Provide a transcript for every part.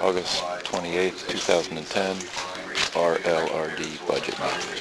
August 28th, 2010, RLRD budget meeting.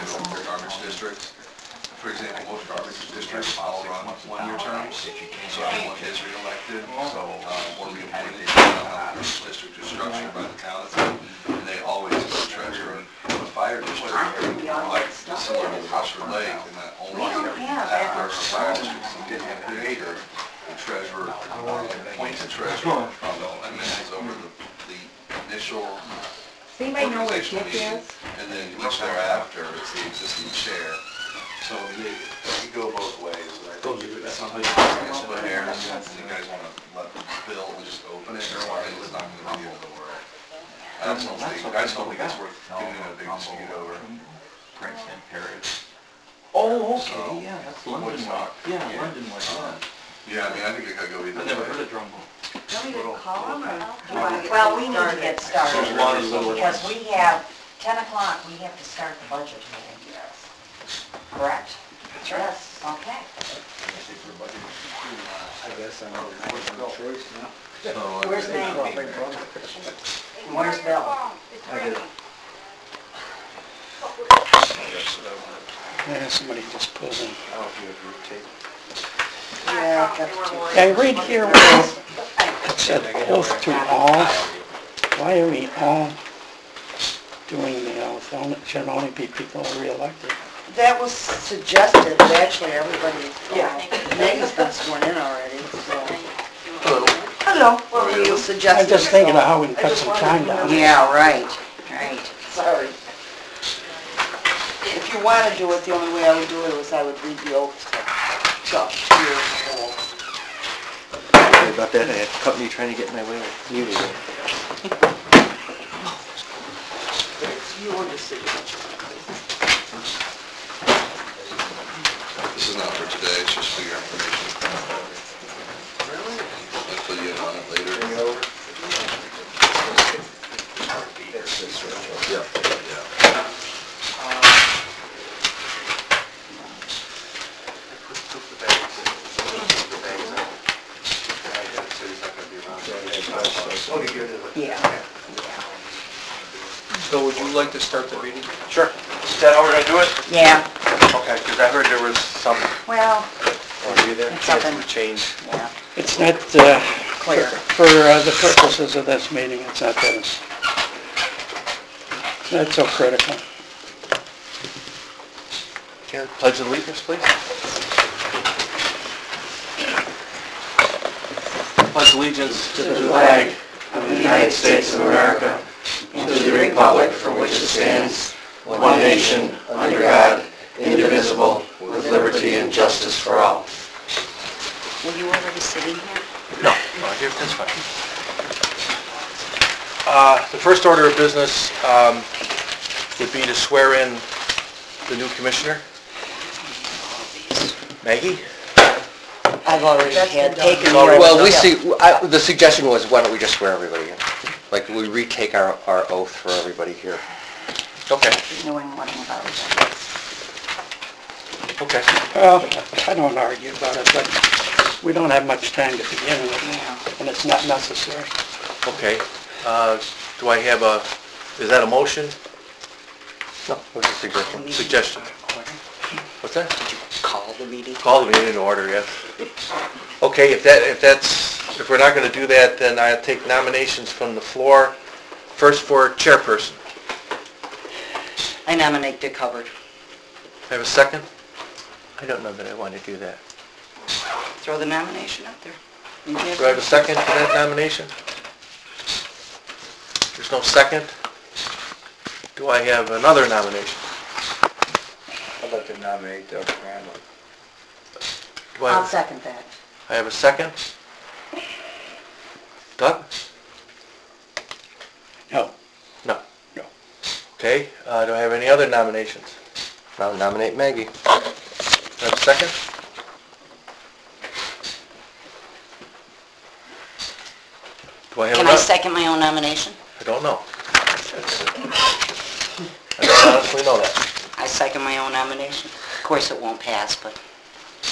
For example, most garbage districts all run one-year terms, so everyone gets reelected, or reappointed, depending on how the district is structured by the town, and they always have a treasurer. A fire district, like similar to Rushford Lake, and that only after a fire district gets created, the treasurer appoints a treasurer from and manages over the initial organizational meeting, and then each thereafter, it's the existing chair. So it can go both ways. Something split hairs, and you guys want to let Bill just open it, or it's not going to be able to work. I just don't think it's worth getting a big dispute over. Princeton, Paris. Oh, okay, yeah, that's London. Woodstock. Yeah, London was that. Yeah, I mean, I think it could go either way. I never heard of Drumble. Don't even call them, well, we need to get started, because we have, 10 o'clock, we have to start the budget meeting. Correct? Yes. Okay. I guess I'm no choice now. Where's Nate? Where's Bill? I did it. Yeah, somebody just pulled in. Yeah, I read here where it said oath to all. Why are we all doing the oath? It should only be people re-elected. that was suggested, but actually everybody, Maggie's been sworn in already, so. Hello. Hello. What were you suggesting? I'm just thinking of how we can cut some time down. Yeah, right. Sorry. If you want to do it, the only way I would do it was I would read the oath to Chuck. Sorry about that, I had a company trying to get in my way with muting it. It's your decision. This is not for today, it's just for your information. Really? I'll fill you in on it later. Yeah. So would you like to start the meeting? Sure. Is that how we're gonna do it? Yeah, Okay, because I heard there was some, well, or you there? It's something. Change. yeah, It's not, clear. for the purposes of this meeting, it's not that it's not so critical. Okay, pledge allegiance, please. Pledge allegiance to the flag of the United States of America and to the republic for which it stands, one nation, under God, indivisible, with liberty and justice for all. Were you already sitting here? No, here, that's fine. The first order of business would be to swear in the new commissioner. Maggie? I've already had taken the Well, oath. the suggestion was, why don't we just swear everybody in? Like, we retake our oath for everybody here. Okay. Knowing nothing about it. Okay. Well, I don't argue about it, but we don't have much time to begin with, and it's not necessary. Okay. Do I have is that a motion? No, it was a suggestion. Suggestion. What's that? Call the meeting. Call the meeting to order, yes. Okay, if we're not going to do that, then I'll take nominations from the floor. First for chairperson. I nominate Dick Hubbard. Have a second? I don't know that I want to do that. Throw the nomination out there. Do I have a second for that nomination? There's no second. Do I have another nomination? I'd like to nominate Doug Crandall. Do I I'll have, second that. I have a second? Doug? No. No. No. Okay, do I have any other nominations? I'll nominate Maggie. Do I have a second? Do I have Can I another? second my own nomination? I don't know. I don't honestly know that. I second my own nomination. Of course, it won't pass, but...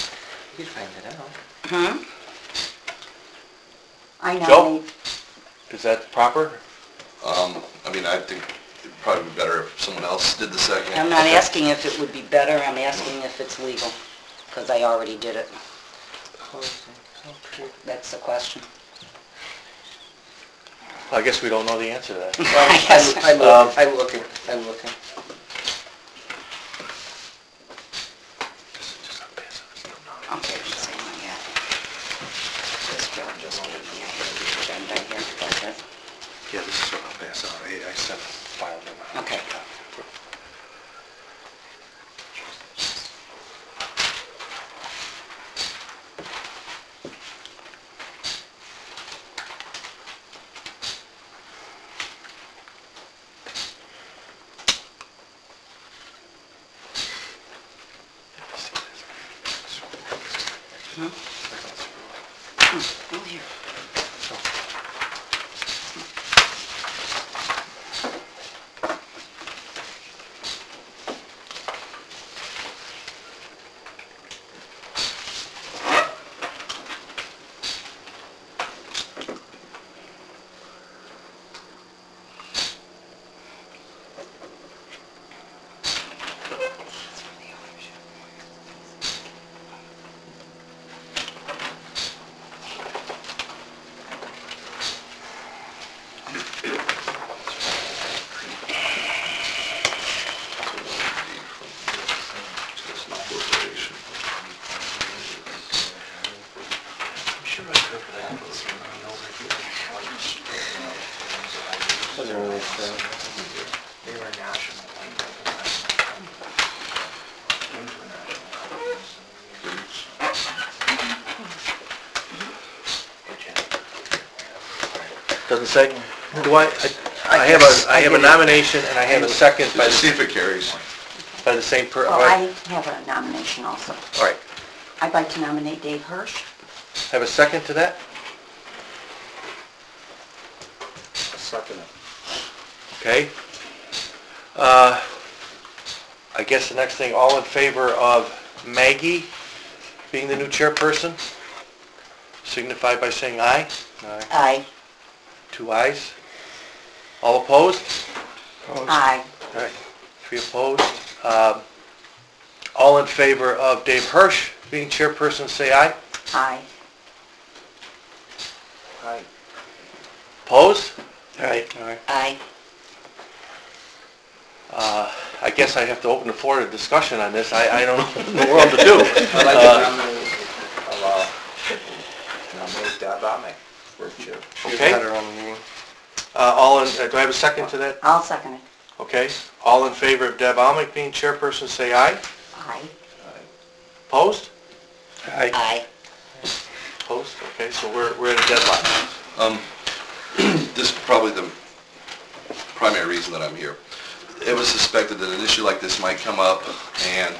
You can find it out. I Joe? nominate... Is that proper? I mean, I think it'd probably be better if someone else did the second. I'm not asking if it would be better, I'm asking if it's legal, because I already did it. That's the question. I guess we don't know the answer to that. Yes. I'm looking. Okay, just hang on, yeah. This Joe just gave me the agenda here, budget. Yeah, this is what I'll pass out. I sent a file to Okay. Oh, here. Doesn't say? Do I have a nomination and I have a second by Just see if it carries. the same per, Well, all I have a nomination also. right. I'd like to nominate Dave Hirsch. Have a second to that? Second it. Okay. I guess the next thing, all in favor of Maggie being the new chairperson? Signify by saying aye. Aye. 2 ayes. All opposed? Aye. All right, 3 opposed. All in favor of Dave Hirsch being chairperson, say aye. Aye. Aye. Opposed? All right. Aye. I guess I have to open the floor to discussion on this. I don't know what in the world to do. I'd like to nominate Deb Amick for chair. Okay. She's had her own meeting. Do I have a second to that? I'll second it. Okay. All in favor of Deb Almec being chairperson, say aye. Aye. Opposed? Aye. Opposed? Okay, so we're at a deadline. This is probably the primary reason that I'm here. It was suspected that an issue like this might come up, and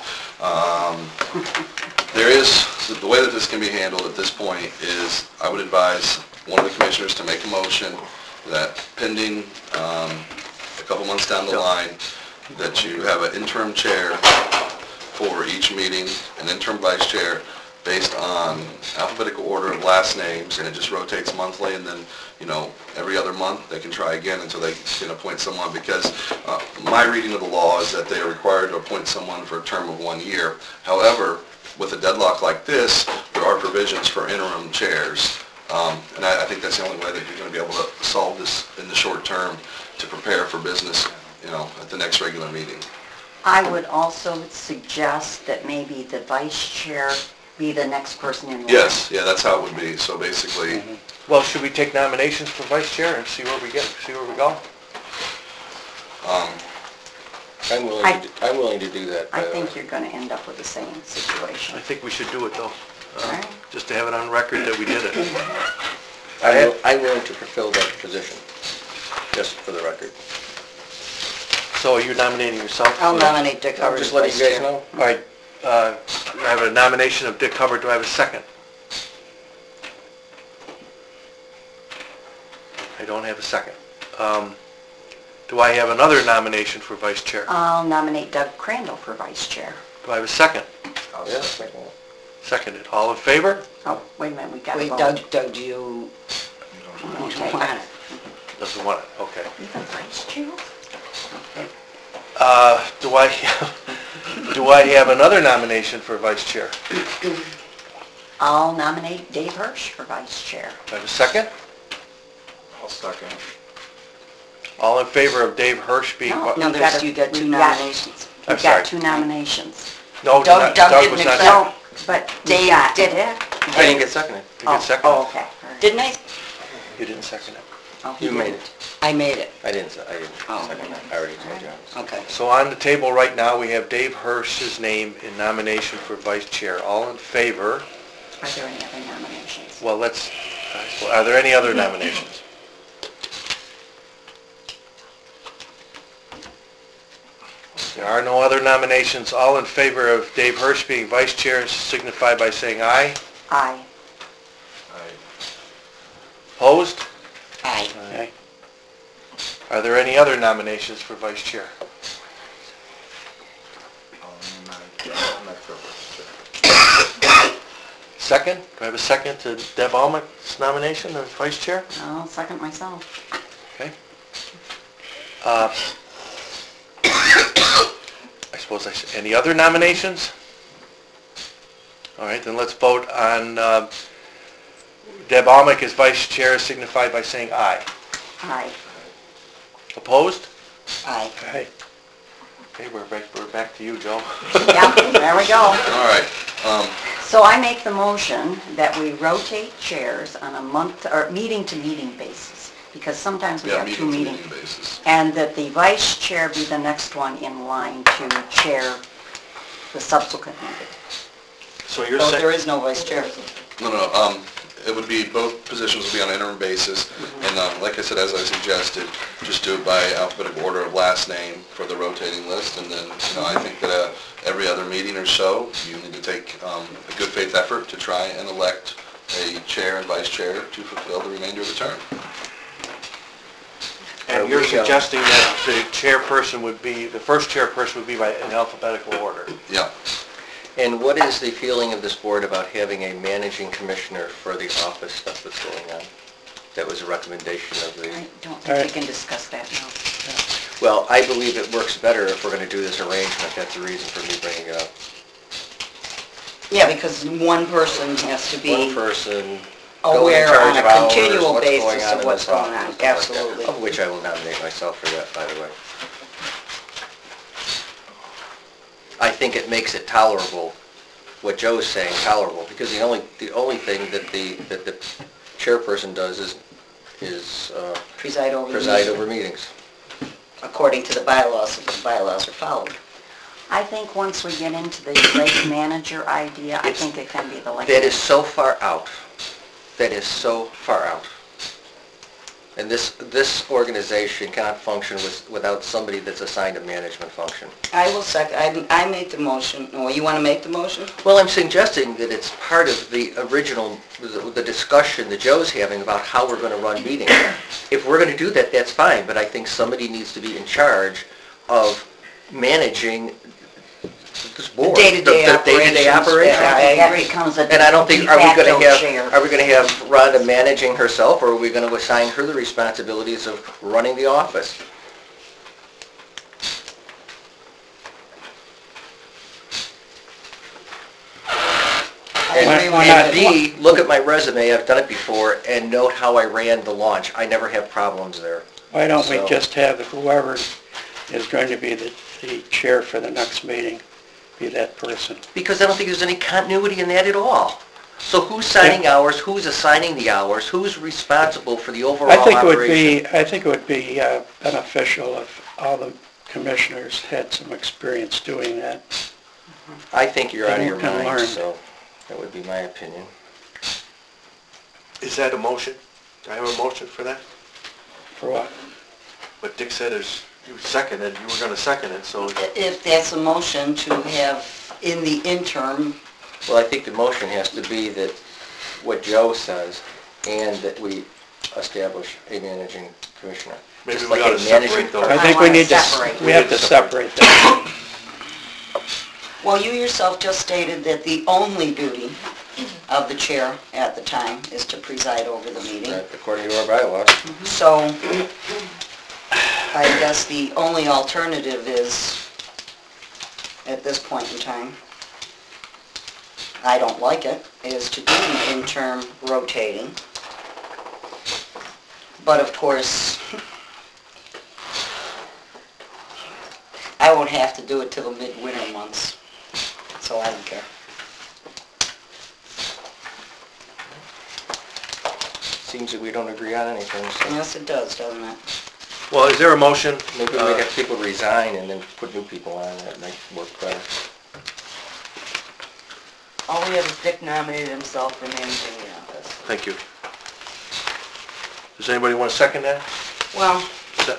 the way that this can be handled at this point is I would advise one of the commissioners to make a motion that pending a couple months down the line, that you have an interim chair for each meeting, an interim vice chair, based on alphabetical order of last names, and it just rotates monthly, and then, every other month, they can try again until they can appoint someone, because my reading of the law is that they are required to appoint someone for a term of 1 year. However, with a deadlock like this, there are provisions for interim chairs, and I think that's the only way that you're going to be able to solve this in the short term to prepare for business, at the next regular meeting. I would also suggest that maybe the vice chair be the next person in line. Yes, yeah, that's how it would be. So basically, Well, should we take nominations for vice chair and see where we go? I'm willing to do that. I think you're going to end up with the same situation. I think we should do it, though, Alright. just to have it on record that we did it. I'm willing to fulfill that position, just for the record. So are you nominating yourself? I'll nominate Dick I'm Hubbard as just letting vice you guys chair. know. All right, I have a nomination of Dick Hubbard. Do I have a second? I don't have a second. Do I have another nomination for vice chair? I'll nominate Doug Crandall for vice chair. Do I have a second? Yeah, second. Seconded. All in favor? Oh, wait a minute, we got to Wait, vote. Doug, do you, Okay. Doesn't want it, okay. Even vice chair? Do I have another nomination for vice chair? I'll nominate Dave Hirsch for vice chair. Do I have a second? I'll second. All in favor of Dave Hirsch being... No, No, you got two we've nominations. I'm We've sorry. got two nominations. No, Doug Doug didn't was not accept. there. No, but Dave Dave did. did it. I didn't get seconded. You get second? Oh, okay. All right. Didn't I? You didn't second it. Oh, he You made didn't. it. I made it. I didn't Oh. second it. I already told you. Okay. So on the table right now, we have Dave Hirsch's name in nomination for vice chair. All in favor? Are there any other nominations? Well, are there any other nominations? There are no other nominations. All in favor of Dave Hirsch being vice chair signify by saying aye. Aye. Opposed? Aye. Okay. Are there any other nominations for vice chair? Second? Do I have a second to Deb Almec's nomination as vice chair? I'll second myself. Okay. I suppose any other nominations? All right, then let's vote on Deb Almec as vice chair signified by saying aye. Aye. Opposed? Aye. Okay. Okay, we're back to you, Joe. Yeah, there we go. All right, So I make the motion that we rotate chairs on a month, or meeting-to-meeting basis, because sometimes we yeah, have two meeting to meetings. meeting basis. And that the vice chair be the next one in line to chair the subsequent meeting. So you're So there saying, is no vice chair. No, it would be, both positions would be on an interim basis, and like I said, as I suggested, just do it by alphabetical order of last name for the rotating list, and then, I think that every other meeting or so, you need to take a good faith effort to try and elect a chair and vice chair to fulfill the remainder of the term. and you're suggesting that the chairperson would be, the first chairperson would be by in alphabetical order? Yeah. And what is the feeling of this board about having a managing commissioner for the office stuff that's going on? That was a recommendation of the... I don't think we can discuss that now. Well, I believe it works better if we're going to do this arrangement. That's the reason for me bringing it up. Yeah, because one person has to One be person go in aware charge on of a hours, continual what's basis going on of in what's this going office, on. stuff like that. Absolutely. Of which I will nominate myself for that, by the way. I think it makes it tolerable, what Joe's saying, tolerable, because the only thing that the chairperson does is Preside over the preside meeting, over meetings. according to the bylaws, if the bylaws are followed. I think once we get into the lake manager idea, I think it can be the lake. That is so far out. That is so far out. And this organization cannot function without somebody that's assigned a management function. I will second, I make the motion. Oh, you want to make the motion? Well, I'm suggesting that it's part of the original, the discussion that Joe's having about how we're going to run meetings. If we're going to do that, that's fine, but I think somebody needs to be in charge of managing this board. Day-to-day The day-to-day operations. operations. Yeah, I That agree. becomes a And I don't think, de are we facto going to chair. have Rhonda managing herself, or are we going to assign her the responsibilities of running the office? I agree with Why that. not? And B, look at my resume, I've done it before, and note how I ran the launch. I never have problems there. Why don't we So- just have whoever is going to be the chair for the next meeting, be that person? Because I don't think there's any continuity in that at all. So who's signing hours, who's assigning the hours, who's responsible for the overall I operation? think it would be beneficial if all the commissioners had some experience doing that. I think you're out of your Then you can mind, learn. so that would be my opinion. Is that a motion? Do I have a motion for that? For what? What Dick said is, you seconded, you were going to second it, so... If that's a motion to have in the interim, Well, I think the motion has to be that what Joe says, and that we establish a managing commissioner. Maybe Just we like ought a to managing separate those. I I think we wanna need to, separate. we have to separate that. well, you yourself just stated that the only duty of the chair at the time is to preside over the meeting. Right, according to our bylaws. So, I guess the only alternative is, at this point in time, I don't like it, is to do the interim rotating. But of course, I won't have to do it till the midwinter months, so I don't care. Seems that we don't agree on anything, so Yes, it does, doesn't it? Well, is there a motion? maybe we have people resign and then put new people on, that might work better. All we have is Dick nominated himself for managing the office. Thank you. Does anybody want to second that? Well, Se-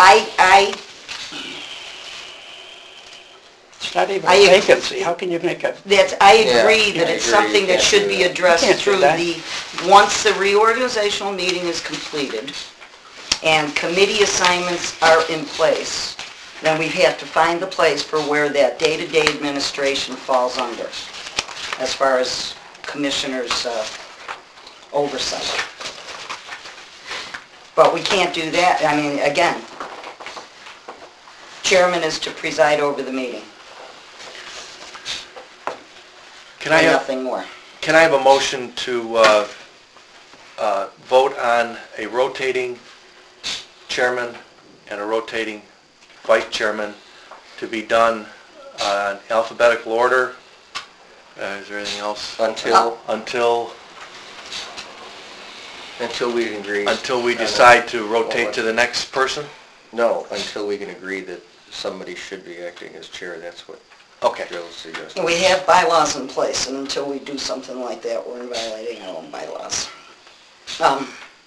It's not even I- a vacancy, how can you make a, I Yeah, agree yeah, that I it's agree. something You that can't should do be that. addressed You can't do through that. once the reorganizational meeting is completed and committee assignments are in place, then we have to find the place for where that day-to-day administration falls under, as far as commissioners' oversight. But we can't do that, I mean, again, chairman is to preside over the meeting, Can I and have, nothing more. can I have a motion to vote on a rotating chairman and a rotating vice chairman to be done in alphabetical order? Is there anything else? Until we can agree. Until we decide to rotate to the next person? No, until we can agree that somebody should be acting as chair, that's what Okay. Joe's suggesting. We have bylaws in place, and until we do something like that, we're violating our own bylaws. well,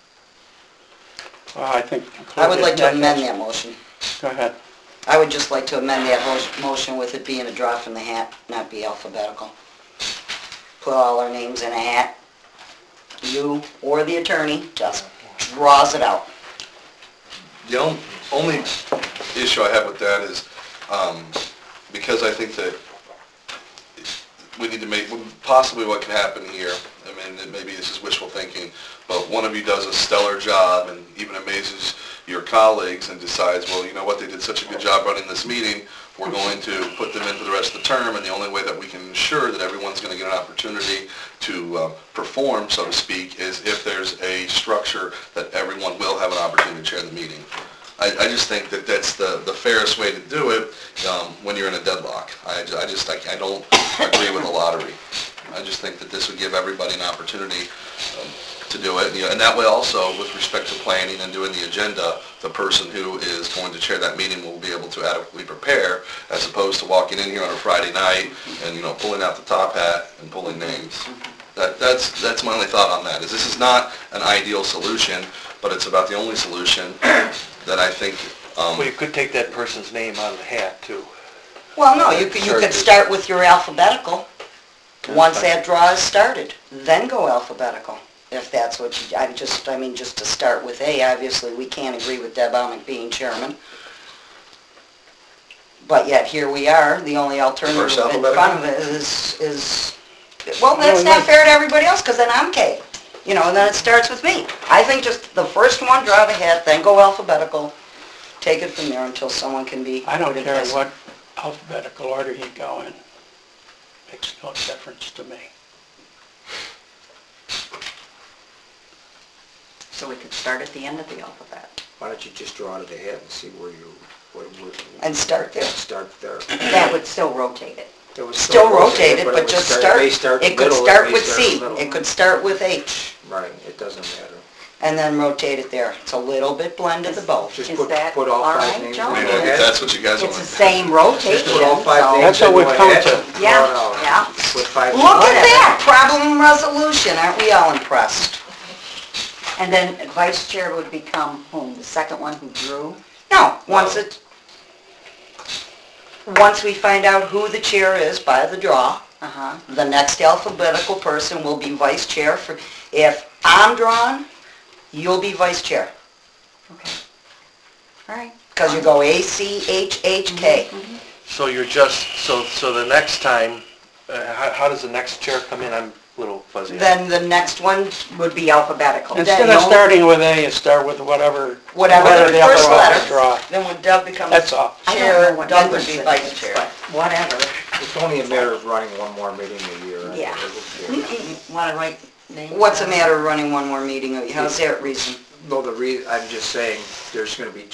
I think. I would like to amend that. that motion. Go ahead. I would just like to amend that motion with it being a draw from the hat, not be alphabetical. Put all our names in a hat. You or the attorney just draws it out. The only issue I have with that is, because I think that we need to make, possibly what can happen here, I mean, maybe this is wishful thinking, but one of you does a stellar job and even amazes your colleagues and decides, well, you know what, they did such a good job running this meeting, we're going to put them in for the rest of the term, and the only way that we can ensure that everyone's going to get an opportunity to perform, so to speak, is if there's a structure that everyone will have an opportunity to chair the meeting. I just think that that's the fairest way to do it when you're in a deadlock. I don't agree with the lottery. I just think that this would give everybody an opportunity to do it. And that way also, with respect to planning and doing the agenda, the person who is going to chair that meeting will be able to adequately prepare, as opposed to walking in here on a Friday night and, pulling out the top hat and pulling names. That's my only thought on that, is this is not an ideal solution, but it's about the only solution that I think, Well, you could take that person's name out of the hat, too. Well, no, you could start with your alphabetical, once that draw is started, then go alphabetical, if that's what you, just to start with A, obviously, we can't agree with Deb Almond being chairman. But yet, here we are, the only alternative First in alphabetical? front of it is, well, that's not fair to everybody else, because then I'm K. And then it starts with me. I think just the first one, draw the hat, then go alphabetical, take it from there until someone can be I don't put in care place. what alphabetical order you go in. Makes no difference to me. So we could start at the end of the alphabet. Why don't you just draw to the head and see where And start there. start there. That would still rotate it. It was Still rotate it, but would just start- start. they start in It the could middle, start they with start in C, the middle. it could start with H, Right, it doesn't matter. and then rotate it there. It's a little bit blended of both. Just Is put that all all five right, names Joe? in maybe the if hat. that's what you guys want It's to the do. same rotation, Just put all five so- names That's into what we've a come hat to. and draw Yeah, it out. yeah. With five Look at names. that, problem resolution, aren't we all impressed? And then vice chair would become whom? The second one who drew? No, once we find out who the chair is by the draw, Uh-huh. the next alphabetical person will be vice chair for, if I'm drawn, you'll be vice chair. Okay. All right. Because you go A, C, H, H, K. So you're just, so the next time, how does the next chair come in? I'm a little fuzzy. then the next one would be alphabetical. Instead Then of the- starting with A, you start with whatever. Whatever the the other first one letter. draw. Then when Deb becomes That's all. I don't chair, know what Doug would difference be it vice makes, chair. but whatever. It's only a matter of running one more meeting a year. Yeah. Want to write names? What's the down? matter of running one more meeting? How's that reason? No, I'm just saying, there's gonna be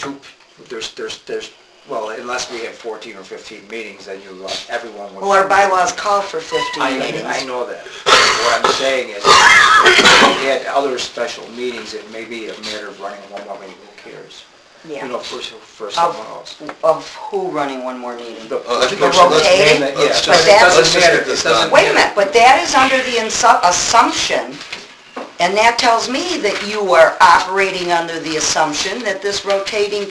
well, unless we have 14 or 15 meetings, then everyone would. Well, our bylaws call for 15 I meetings. know that. What I'm saying is, if we had other special meetings, it may be a matter of running one more meeting, who cares? You Yeah. know, for someone else. Of who running one more meeting? I think The we should- let's- rotating? Yeah, let's but just- it doesn't let's just matter. get this It doesn't done. Wait a minute, but that is under the assumption, and that tells me that you are operating under the assumption that this rotating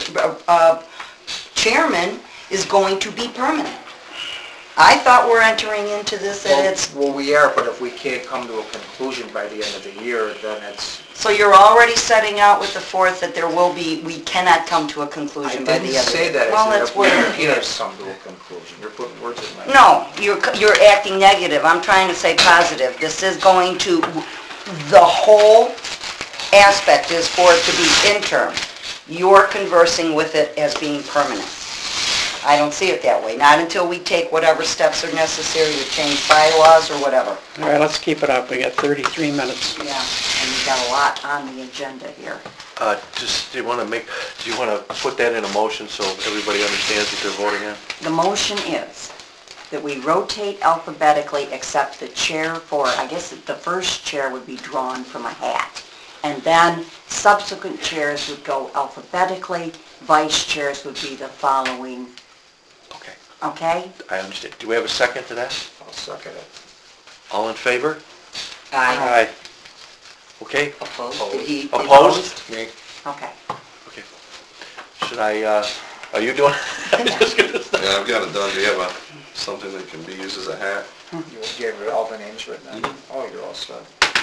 chairman is going to be permanent. I thought we're entering into this and it's, Well, we are, but if we can't come to a conclusion by the end of the year, then it's, so you're already setting out with the fourth that we cannot come to a I conclusion by the didn't end of the year. say that, Well, I said that's if we what it can't appears. come to a conclusion, you're putting words in my mouth. No, you're acting negative. I'm trying to say positive. This is going to, the whole aspect is for it to be interim. You're conversing with it as being permanent. I don't see it that way, not until we take whatever steps are necessary to change bylaws or whatever. All right, let's keep it up. We got 33 minutes. Yeah, and we've got a lot on the agenda here. Do you want to put that in a motion so everybody understands what they're voting on? The motion is that we rotate alphabetically except the chair for, I guess the first chair would be drawn from a hat. And then subsequent chairs would go alphabetically, vice chairs would be the following, Okay, okay? I understand. Do we have a second to that? I'll suck at it. All in favor? Aye. Okay, Opposed? Did he? opposed? Okay. Okay. Should I, are you doing? I'm just gonna say. Yeah, I've got it done. Do you have something that can be used as a hat? You gave all the names written on it? Oh, you're all set.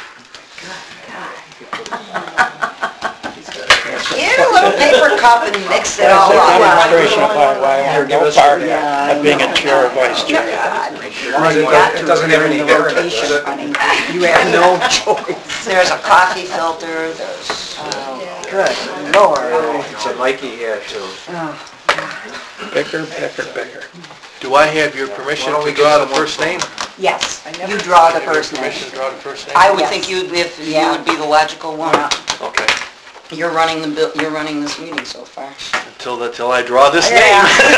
Get a little paper cup and mix it all That's a up. demonstration of why I have no part of being a chair or vice chair. It doesn't have any hair in it, does it? You have no choice. There's a coffee filter, there's, good lord. It's a Nike hat too. Bicker. Do I have your permission Why don't we to get draw the someone first name? Yes, You draw the first name. Permission to draw the first name? I would Yes. think you would be the logical one. Okay, You're running this meeting so far. until I draw this name.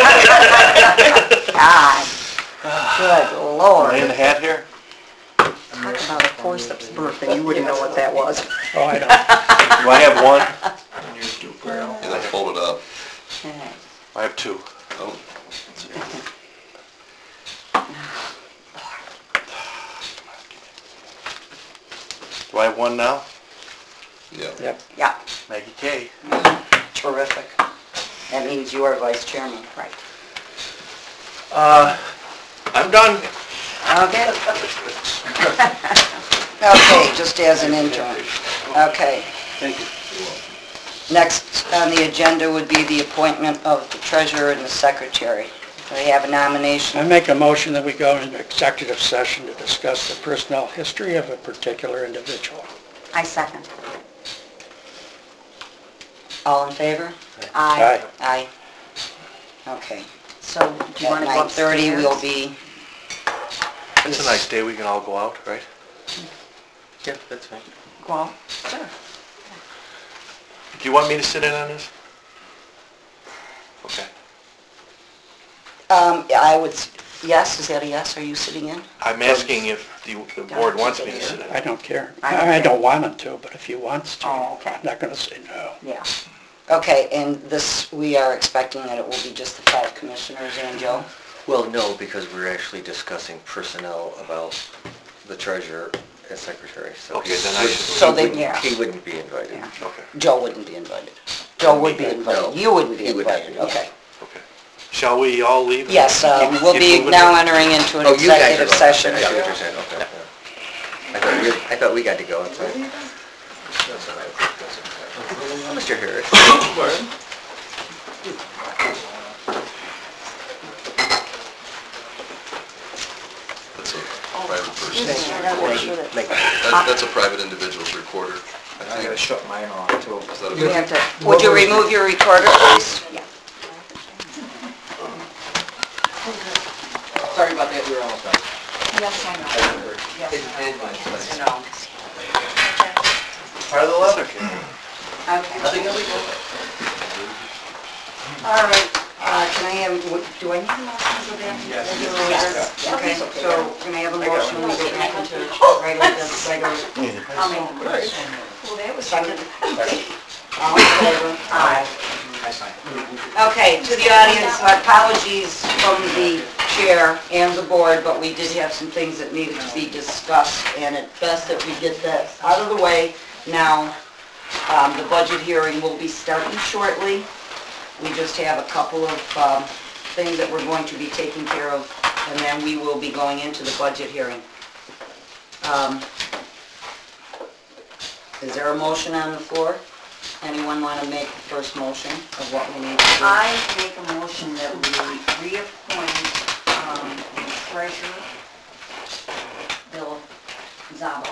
God, good Am I in lord. the hat here? talk about a forceps burp, and you wouldn't know what that was. Oh, I don't. Do I have one? And yours too, Carol. And then fold it up. I have two. Oh, Do I have one now? yeah. Yep. Yeah, Maggie K. terrific. That means you are vice chairman. Right. I'm done. Okay. Okay, just as an interim. Okay. Thank you. Next on the agenda would be the appointment of the treasurer and the secretary. Do we have a nomination? I make a motion that we go into executive session to discuss the personnel history of a particular individual. I second. All in favor? Aye. Aye. Okay. So, do you want to go At 9:30 upstairs? we'll be... It's a nice day, we can all go out, right? Yeah, that's fine. Well, sure. Do you want me to sit in on this? Okay. I would, yes, is that a yes? Are you sitting in? I'm asking if the board wants me to sit in. I don't care. I don't I care. don't want him to, but if he wants to, Oh, okay. I'm not gonna say no. Yeah. Okay, and this, we are expecting that it will be just the 5 commissioners and Joe? Well, no, because we're actually discussing personnel about the treasurer and secretary, so. Okay, then I should- So they- yeah. He wouldn't be invited. Yeah. Okay, Joe wouldn't be invited. Joe would be invited. No. You wouldn't be He would have to invited, be. okay. okay. Shall we all leave? Yes, Keep- we'll keep be moving now here? entering into an Oh, you guys are executive going. session. I see what you're saying, okay. Yeah. I thought we got to go, I'm sorry. Oh, Mr. Harris. That's a private person. Make That's a private individual's recorder. I gotta shut mine off too. Is that You okay? have to, would you remove your recorder, please? Sorry about that, we were almost done. Yes, I know. Yes, I know. Yes, I know. Part of the letter. Okay. Nothing illegal. All right, can I have, do I need a motion for that? Yes. Yes. Okay, so can I have a motion when we go back into regular? I'll make the motion. Well, that was second. All in favor? Aye. I signed. Okay, to the audience, my apologies from the chair and the board, but we did have some things that needed to be discussed, and it's best that we get that out of the way now. The budget hearing will be starting shortly. We just have a couple of things that we're going to be taking care of, and then we will be going into the budget hearing. Is there a motion on the floor? Anyone want to make the first motion of what we need to do? I make a motion that we reappoint the treasurer, Bill Zabo,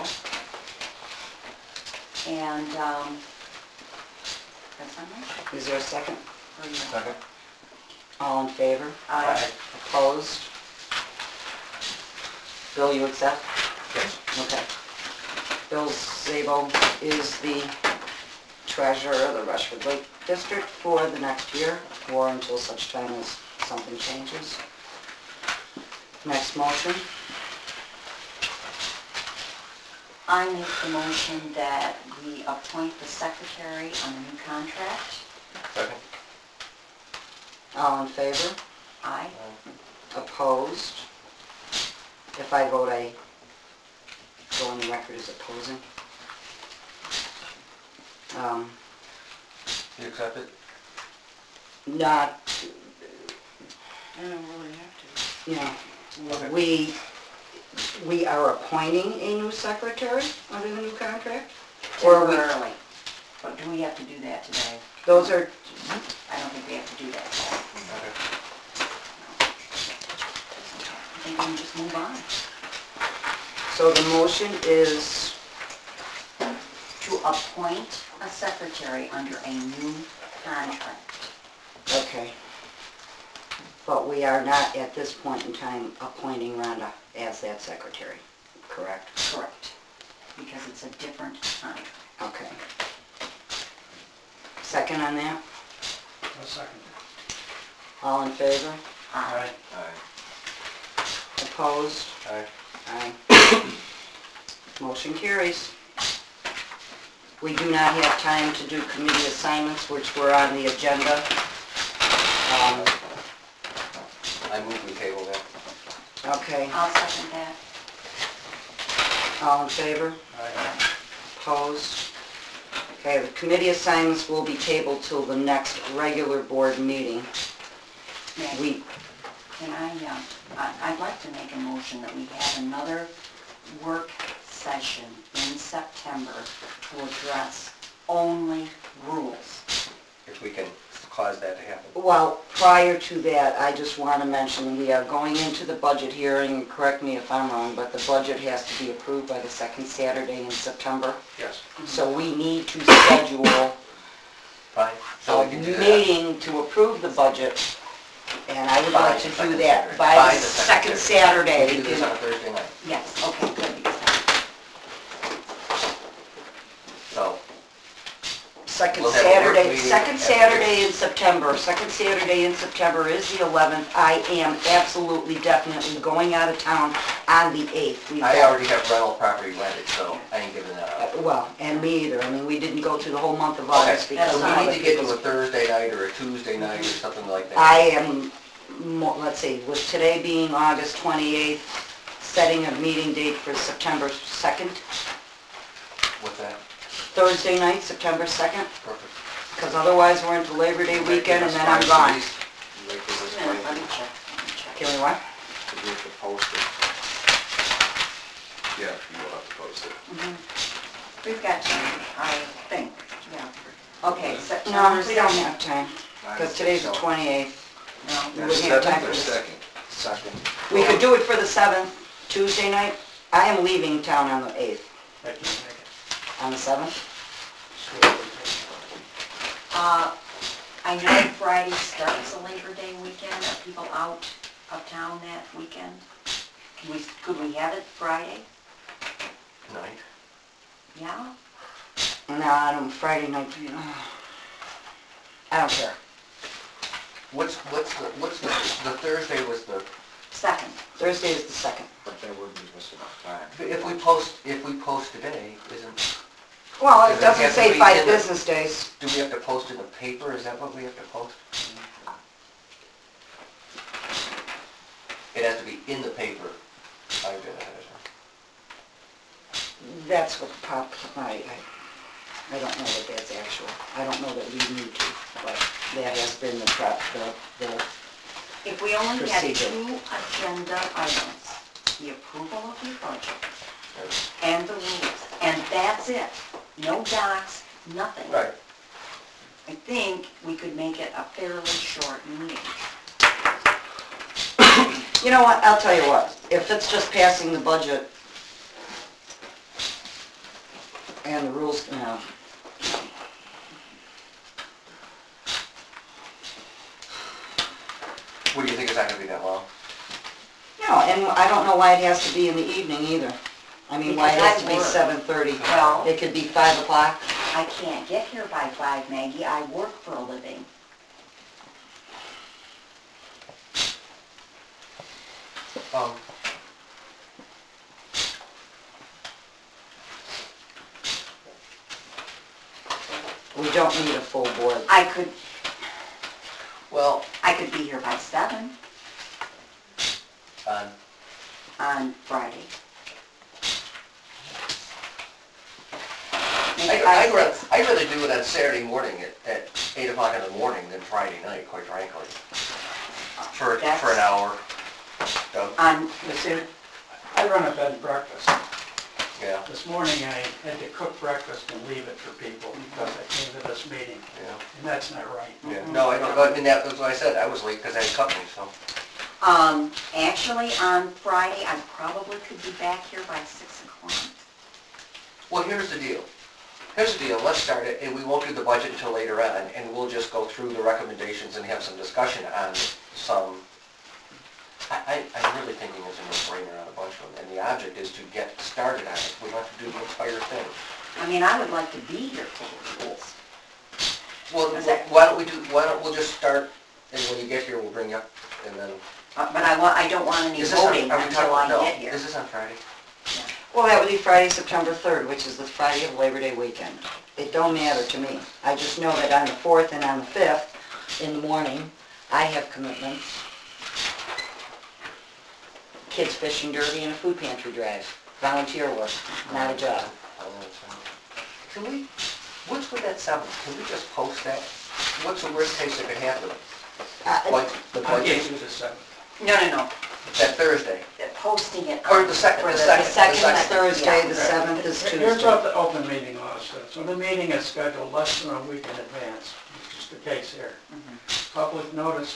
and that's my motion. Is there a second? For you. Second. All in favor? Aye. Opposed? Bill, you accept? Yes. Okay. Bill Zabo is the treasurer of the Rushford Lake District for the next year, or until such time as something changes. Next motion. I make the motion that we appoint the secretary on a new contract. Second. All in favor? Aye. Opposed? If I vote, I go on the record as opposing. You accept it? Not, I don't really have to. you know, we are appointing a new secretary under the new contract? Or are we, Temporarily. But do we have to do that today? those are, I don't think we have to do that today. Okay. I think we can just move on. so the motion is, To appoint a secretary under a new contract. okay. But we are not at this point in time appointing Rhonda as that secretary, correct? Correct. Because it's a different contract. Okay. Second on that? A second. All in favor? Aye. Aye. Opposed? Aye. Aye. Motion carries. We do not have time to do committee assignments, which were on the agenda. I move we table that. Okay, I'll second that. all in favor? Aye. Opposed? Okay, the committee assignments will be tabled till the next regular board meeting. May We, I'd like to make a motion that we have another work session in September to address only rules. If we can cause that to happen. well, prior to that, I just want to mention, we are going into the budget hearing, and correct me if I'm wrong, but the budget has to be approved by the second Saturday in September. Yes. So we need to schedule Fine. So a we can do that. meeting to approve the budget, and I would like to By the do second that Saturday. by By the the second second Saturday. We can do this on a Thursday night. Yes, okay, good. So, Second We'll have a work Saturday, meeting second after Saturday in September. Second Saturday in September is the 11th. I am absolutely, definitely going out of town on the 8th. We've I got- already have rental property rented, so I ain't giving that up. Well, and me either. I mean, we didn't go through the whole month of Okay, August because so of we other need to get to a people's- Thursday night or a Tuesday night or something like that. I am, let's see, with today being August 28th, setting a meeting date for September 2nd, What's that? Thursday night, September 2nd, Perfect. because otherwise we're into Labor Day weekend and then I'm gone. Let me check. Can we what? Yeah, you will have to post it. We've got time, I think, yeah. Okay, No, September we don't 2nd. have time, because today's the 28th. No. We wouldn't have time for Or this. second? Second. We could do it for the 7th, Tuesday night. I am leaving town on the 8th. I can't make it. On the 7th? School would make it. I know Friday starts a Labor Day weekend. Are people out of town that weekend? Could we have it Friday? Night. Yeah? No, I don't, Friday night, I don't care. What's the Thursday was the, Second. Thursday is the 2nd. But there would be just enough time. if we post today, Well, it Does it doesn't have to say be 5 in the- business days. do we have to post in the paper? Is that what we have to post? It has to be in the paper 5 days ahead of time. That's what I don't know that that's actual. I don't know that we need to, but that has been the If we only had Procedure. 2 agenda items, the approval of your budget and the rules, and that's it. No docs, nothing. Right. I think we could make it a fairly short meeting. You know what, I'll tell you what, if it's just passing the budget and the rules, What do you think, it's not gonna be that long? and I don't know why it has to be in the evening either. I mean, why it has to be Because 7:30. Well, It could be 5 o'clock. I can't get here by 5, Maggie. I work for a living. We don't need a full board. I could Well, be here by 7 on Friday. Maybe by 6. I'd rather do it on Saturday morning at 8 o'clock in the morning than Friday night, quite frankly. For an hour. Doug? On, Listen, I run a bed and breakfast. Yeah, This morning I had to cook breakfast and leave it for people because I came to this meeting, yeah, and that's not right. yeah. No, I don't, I mean, that was what I said, I was late because I had company, so. actually, on Friday, I probably could be back here by 6 o'clock. Well, here's the deal. Let's start it, and we won't do the budget until later on, and we'll just go through the recommendations and have some discussion on some, I'm really thinking it's a no-brainer on a bunch of them, and the object is to get started on it. We don't have to do the entire thing. I mean, I would like to be here for the rules. Well, Is that- why don't we just start, and when you get here, we'll bring you up, and then... But I don't want any Is this on- voting are we until talking- I no, get here. Is this on Friday? Well, that would be Friday, September 3rd, which is the Friday of Labor Day weekend. It don't matter to me. I just know that on the 4th and on the 5th, in the morning, I have commitments. Kids fishing derby and a food pantry drive. Volunteer work, not a job. Can we, what's with that 7th? Can we just post that? What's the worst case that could happen? Like the I gave budget, you the 7th. No, that Thursday? posting it. Or the second, for the The second. 2nd is Thursday, Yeah. the 7th is Here's Tuesday. what the open meeting law says. When a meeting is scheduled less than a week in advance, which is the case here, public notice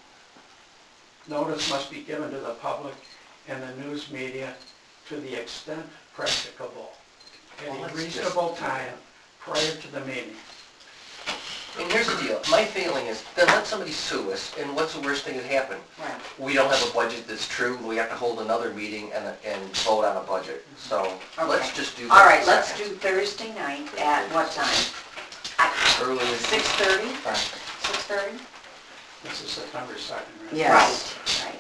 must be given to the public and the news media to the extent practicable at Well, a let's reasonable time prior to the meeting. And here's the deal, my feeling is, then let somebody sue us, and what's the worst thing that happen? Right. We don't have a budget that's true, we have to hold another meeting and vote on a budget. So, let's Okay. just do that. All right, let's do Thursday night at what time? Early as... 6:30? Fine. 6:30? This is September 2nd, right? Yes. Right.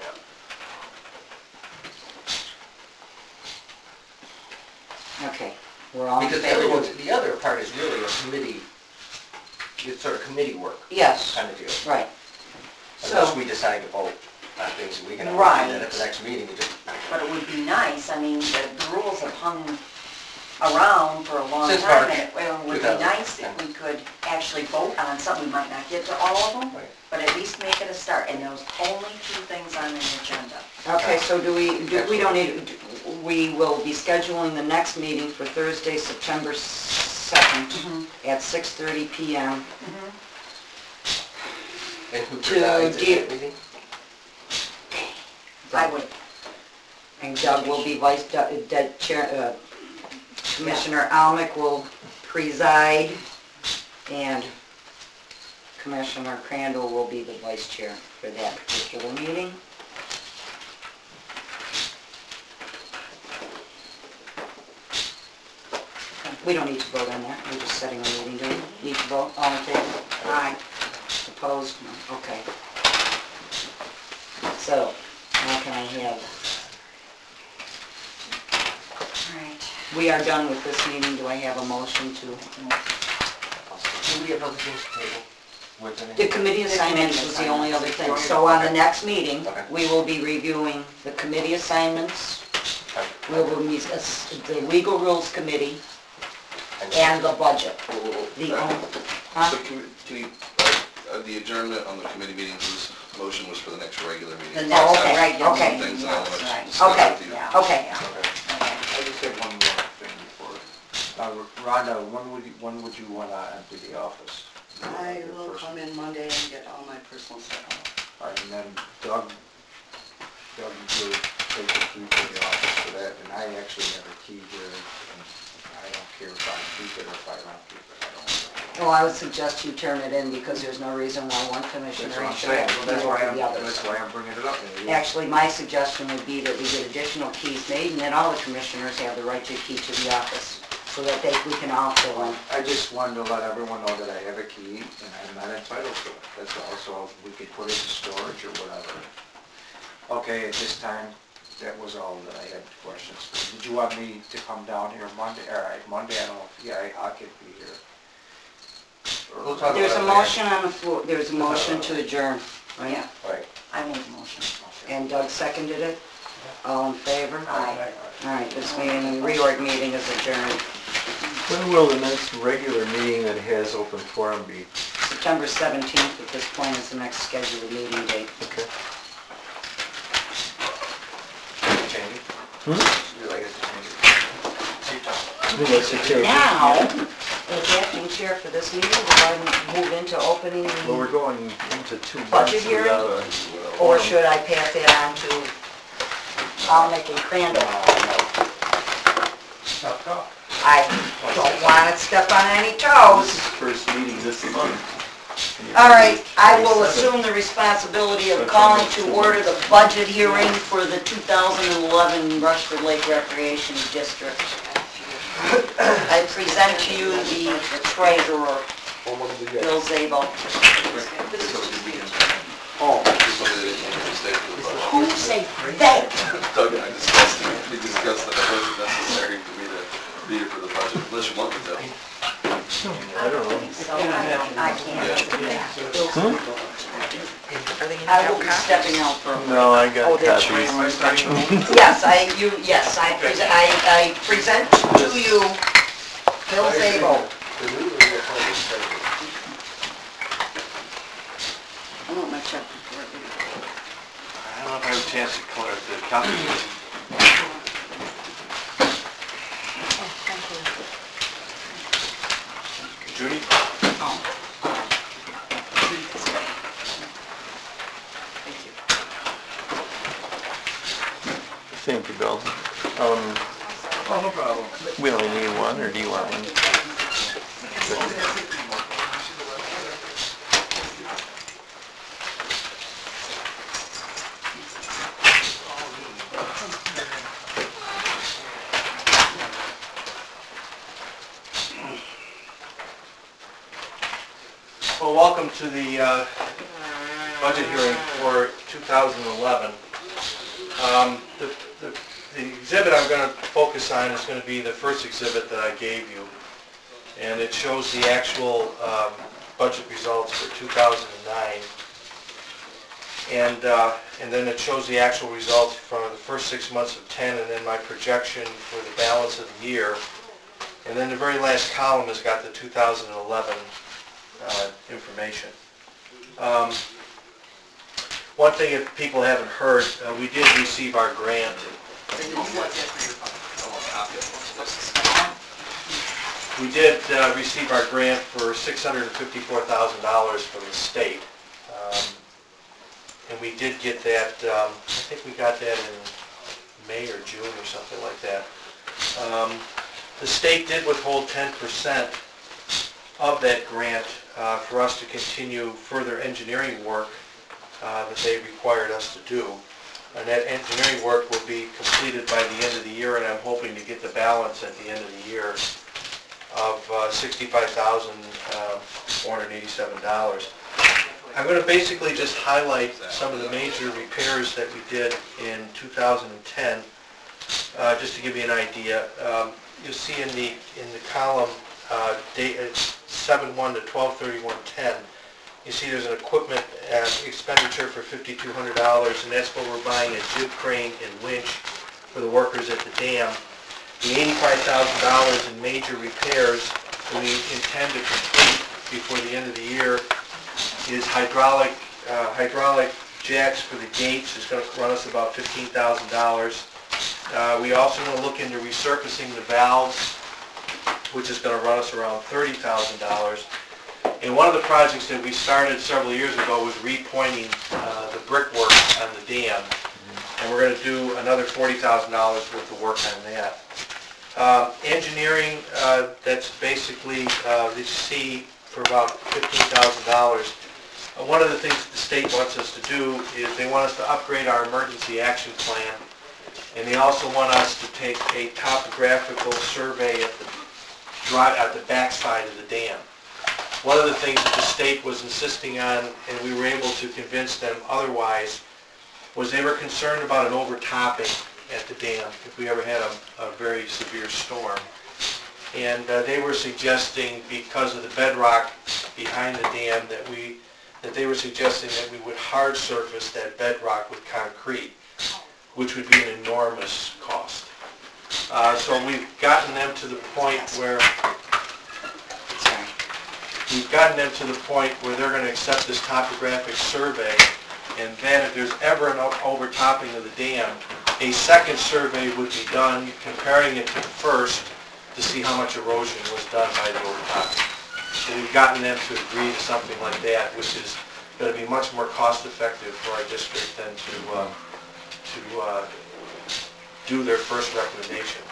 Okay, we're all in Because favor? the other part is really a committee, it's sort of committee work Yes, kind of deal. right. Unless So, we decide to vote on things, and we can always do that at the next meeting. We just- But it would be nice, I mean, the rules have hung around for a long Since time, March and it would be 2000, nice yeah. if we could actually vote on something. We might not get to all of them, Right. but at least make it a start, and those only 2 things on the agenda. okay, so we don't need, we will be scheduling the next meeting for Thursday, September 2nd at 6:30 PM. And who To presides at deal- that meeting? I would, And Doug will be Commissioner Almec will preside, and Commissioner Crandall will be the vice chair for that particular meeting. We don't need to vote on that, we're just setting a meeting, do we? Need to vote, all in favor? Aye. Opposed? No, okay. So, now can I have, Right. we are done with this meeting, do I have a motion to? We have other things to table with any... The committee assignments was the only other thing, so on the next meeting, Okay. we will be reviewing the committee assignments, we will meet the legal rules committee, and the budget. The only, huh? So the adjournment on the committee meetings, motion was for the next regular meeting. The next okay, regular okay. meeting, Things that I want that's to right. discuss Okay, with you. okay. I just have one more thing before. Rhonda, when would you want to empty the office? I will come in Monday and get all my personal stuff out. All right, and then Doug will take the key to the office for that, and I actually have a key here, and I don't care if I keep it or if I don't keep it, I don't know. Well, I would suggest you turn it in, because there's no reason why one commissioner That's what I'm should saying, have well, the that's key why over the others. that's why I'm bringing it up. Actually, my suggestion would be that we get additional keys made, and then all the commissioners have the right to key to the office, so that we can all fill in. I just wanted to let everyone know that I have a key, and I'm not entitled to it, that's all, so we could put it in storage or whatever. Okay, at this time, that was all that I had questions for. Did you want me to come down here Monday, all right, Monday, I don't, yeah, I could be here. We'll talk There's a about that. motion on the floor, there's a motion to adjourn, right? Yeah, Right. I made the motion. And Doug seconded it? All in favor? Aye. All right, this meeting, the reorg meeting is adjourned. When will the next regular meeting that has open forum be? September 17th at this point is the next scheduled meeting date. Okay. Change it? Hmm? You like it to change it? See you, Tom. Unless you change it. Now, as acting chair for this meeting, do I move into opening Well, we're the, going into 2 months Budget hearing? without a... or should I pass it on to Almec and Crandall? Tough call. I don't want to step on any toes. This is first meeting this month. All right, I will assume the responsibility of calling to order the budget hearing for the 2011 Rushford Lake Recreation District. I present to you the treasurer, Bill Zabel. Oh. Just something that didn't stay for the budget. Who said that? Doug and I discussed it, we discussed that it wasn't necessary for me to be here for the budget, unless you want me to. I don't know. So I can't. I will be stepping out for a minute. No, I got that's copies. Yes, I present to you Bill Zabel. I want my check before I don't know if I have a chance to color the copy. Judy? Thank you, Bill. Oh, no problem. We only need one, or do you want one? Well, welcome to the budget hearing for 2011. The exhibit I'm going to focus on is going to be the first exhibit that I gave you, and it shows the actual budget results for 2009, and then it shows the actual results for the first 6 months of 10, and then my projection for the balance of the year, and then the very last column has got the 2011 information. One thing, if people haven't heard, we did receive our grant. We did receive our grant for $654,000 from the state. And we did get that, I think we got that in May or June or something like that. The state did withhold 10% of that grant for us to continue further engineering work that they required us to do. And that engineering work will be completed by the end of the year, and I'm hoping to get the balance at the end of the year of $65,487. I'm going to basically just highlight some of the major repairs that we did in 2010, just to give you an idea. You'll see in the column 7/1 to 12/31/10, you see there's an equipment expenditure for $5,200, and that's what we're buying a jib crane and winch for the workers at the dam. The $85,000 in major repairs that we intend to complete before the end of the year is hydraulic jacks for the gates. It's going to run us about $15,000. We also want to look into resurfacing the valves, which is going to run us around $30,000. And one of the projects that we started several years ago was repointing the brickwork on the dam. And we're going to do another $40,000 worth of work on that. Engineering, that's basically, you see, for about $15,000. One of the things that the state wants us to do is they want us to upgrade our emergency action plan, and they also want us to take a topographical survey at the backside of the dam. One of the things that the state was insisting on, and we were able to convince them otherwise, was they were concerned about an overtopping at the dam if we ever had a very severe storm. And they were suggesting, because of the bedrock behind the dam, that they were suggesting that we would hard surface that bedrock with concrete, which would be an enormous cost. So we've gotten them to the point where they're going to accept this topographic survey, and then if there's ever an overtopping of the dam, a second survey would be done comparing it to the first to see how much erosion was done by the overtopping. So we've gotten them to agree to something like that, which is going to be much more cost effective for our district than to do their first recommendation.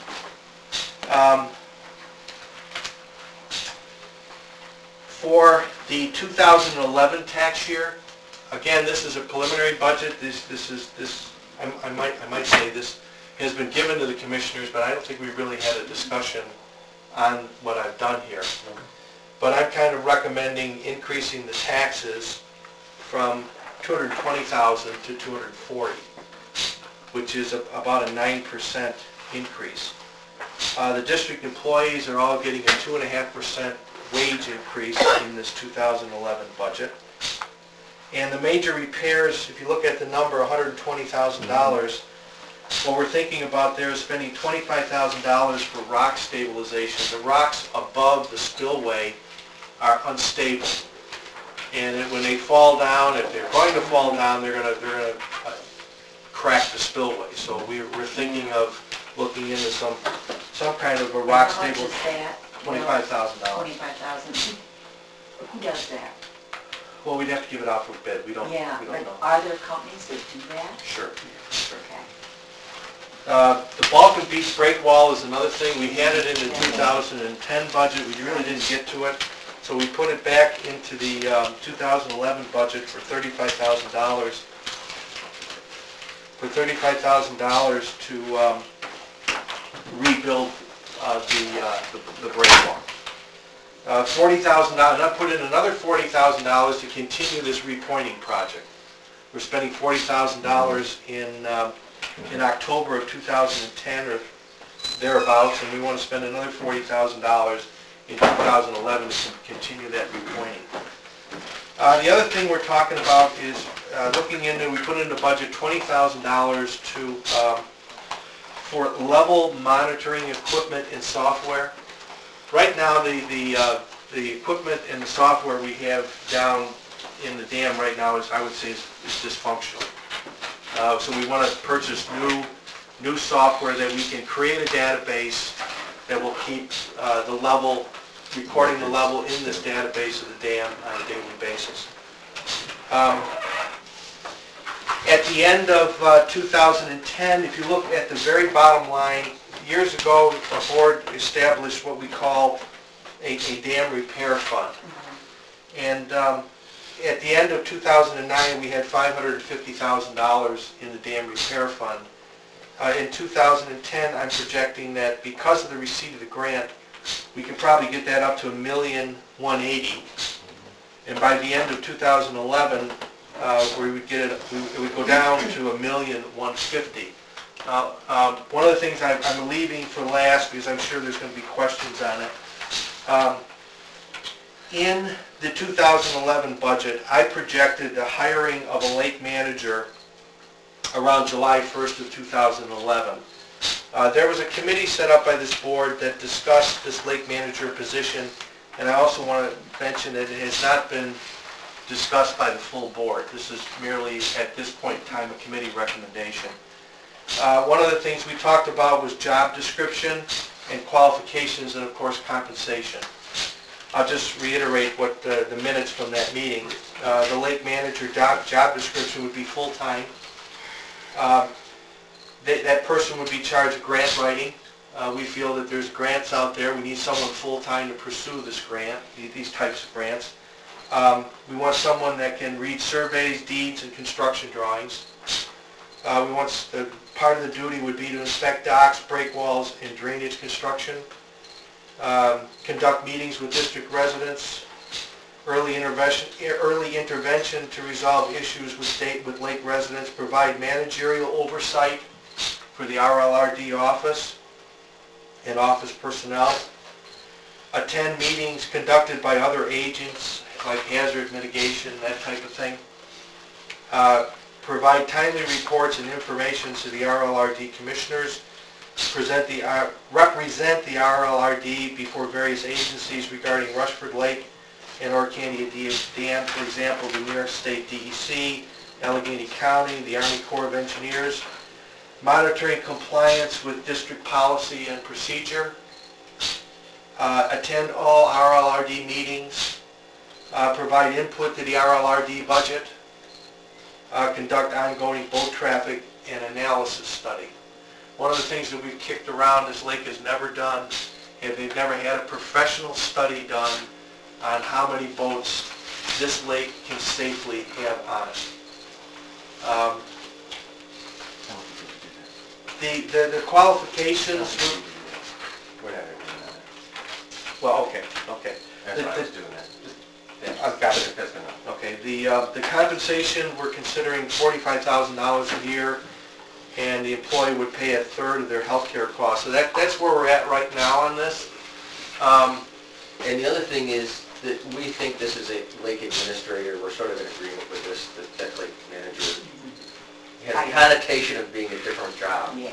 For the 2011 tax year, again, this is a preliminary budget. I might say this has been given to the commissioners, but I don't think we really had a discussion on what I've done here. But I'm kind of recommending increasing the taxes from $220,000 to $240,000, which is about a 9% increase. The district employees are all getting a 2.5% wage increase in this 2011 budget. And the major repairs, if you look at the number, $120,000, what we're thinking about there is spending $25,000 for rock stabilization. The rocks above the spillway are unstable. And when they fall down, if they're going to fall down, they're going to crack the spillway. So we're thinking of looking into some kind of a rock stable. How much is that? $25,000. $25,000. Who does that? Well, we'd have to give it out for bid. We don't Yeah, know. but are there companies that do that? Sure. Okay. The Balkan Beach break wall is another thing. We had it in the 2010 budget. We really didn't get to it. So we put it back into the 2011 budget for $35,000. To rebuild the break wall. $40,000, and I put in another $40,000 to continue this repointing project. We're spending $40,000 in October of 2010 or thereabouts, and we want to spend another $40,000 in 2011 to continue that repointing. The other thing we're talking about is looking into, we put in the budget $20,000 for level monitoring equipment and software. Right now, the equipment and the software we have down in the dam right now is, I would say, is dysfunctional. So we want to purchase new software that we can create a database that will keep the level, recording the level in this database of the dam on a daily basis. At the end of 2010, if you look at the very bottom line, years ago, a board established what we call a dam repair fund. And at the end of 2009, we had $550,000 in the dam repair fund. In 2010, I'm projecting that because of the receipt of the grant, we can probably get that up to $1,180,000. And by the end of 2011, we would get it, it would go down to $1,150,000. One of the things I'm leaving for last, because I'm sure there's going to be questions on it. In the 2011 budget, I projected the hiring of a lake manager around July 1st of 2011. There was a committee set up by this board that discussed this lake manager position, and I also want to mention that it has not been discussed by the full board. This is merely, at this point in time, a committee recommendation. One of the things we talked about was job description and qualifications, and of course compensation. I'll just reiterate what the minutes from that meeting. The lake manager job description would be full-time. That person would be charged with grant writing. We feel that there's grants out there. We need someone full-time to pursue this grant, these types of grants. We want someone that can read surveys, deeds, and construction drawings. Part of the duty would be to inspect docks, breakwalls, and drainage construction. Conduct meetings with district residents. Early intervention to resolve issues with lake residents. Provide managerial oversight for the RLRD office and office personnel. Attend meetings conducted by other agents like hazard mitigation, that type of thing. Provide timely reports and information to the RLRD commissioners. Represent the RLRD before various agencies regarding Rushford Lake and Orcandia Dam, for example, the New York State DEC, Allegheny County, the Army Corps of Engineers. Monitoring compliance with district policy and procedure. Attend all RLRD meetings. Provide input to the RLRD budget. Conduct ongoing boat traffic and analysis study. One of the things that we've kicked around this lake has never done, and they've never had a professional study done on how many boats this lake can safely have on it. The qualifications, We're not doing that. well, okay. That's why I was doing that. I've got it. That's enough. Okay, the compensation, we're considering $45,000 a year, and the employee would pay a third of their health care costs. So that's where we're at right now on this. And the other thing is that we think this is a lake administrator. We're sort of in agreement with this, that lake manager has a connotation of being a different job. Yeah.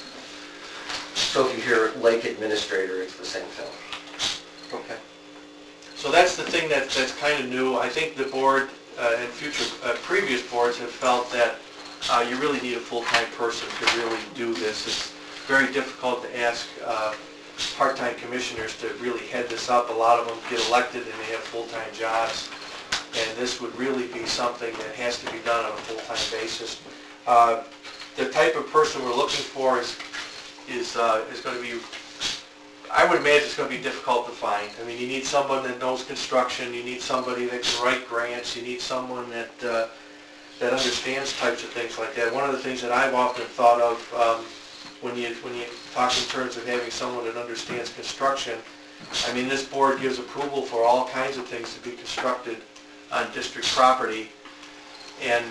So if you hear lake administrator, it's the same thing. Okay. So that's the thing that's kind of new. I think the board and previous boards have felt that you really need a full-time person to really do this. It's very difficult to ask part-time commissioners to really head this up. A lot of them get elected and they have full-time jobs, and this would really be something that has to be done on a full-time basis. The type of person we're looking for is going to be, I would imagine it's going to be difficult to find. I mean, you need someone that knows construction, you need somebody that can write grants, you need someone that understands types of things like that. One of the things that I've often thought of when you talk in terms of having someone that understands construction, I mean, this board gives approval for all kinds of things to be constructed on district property, and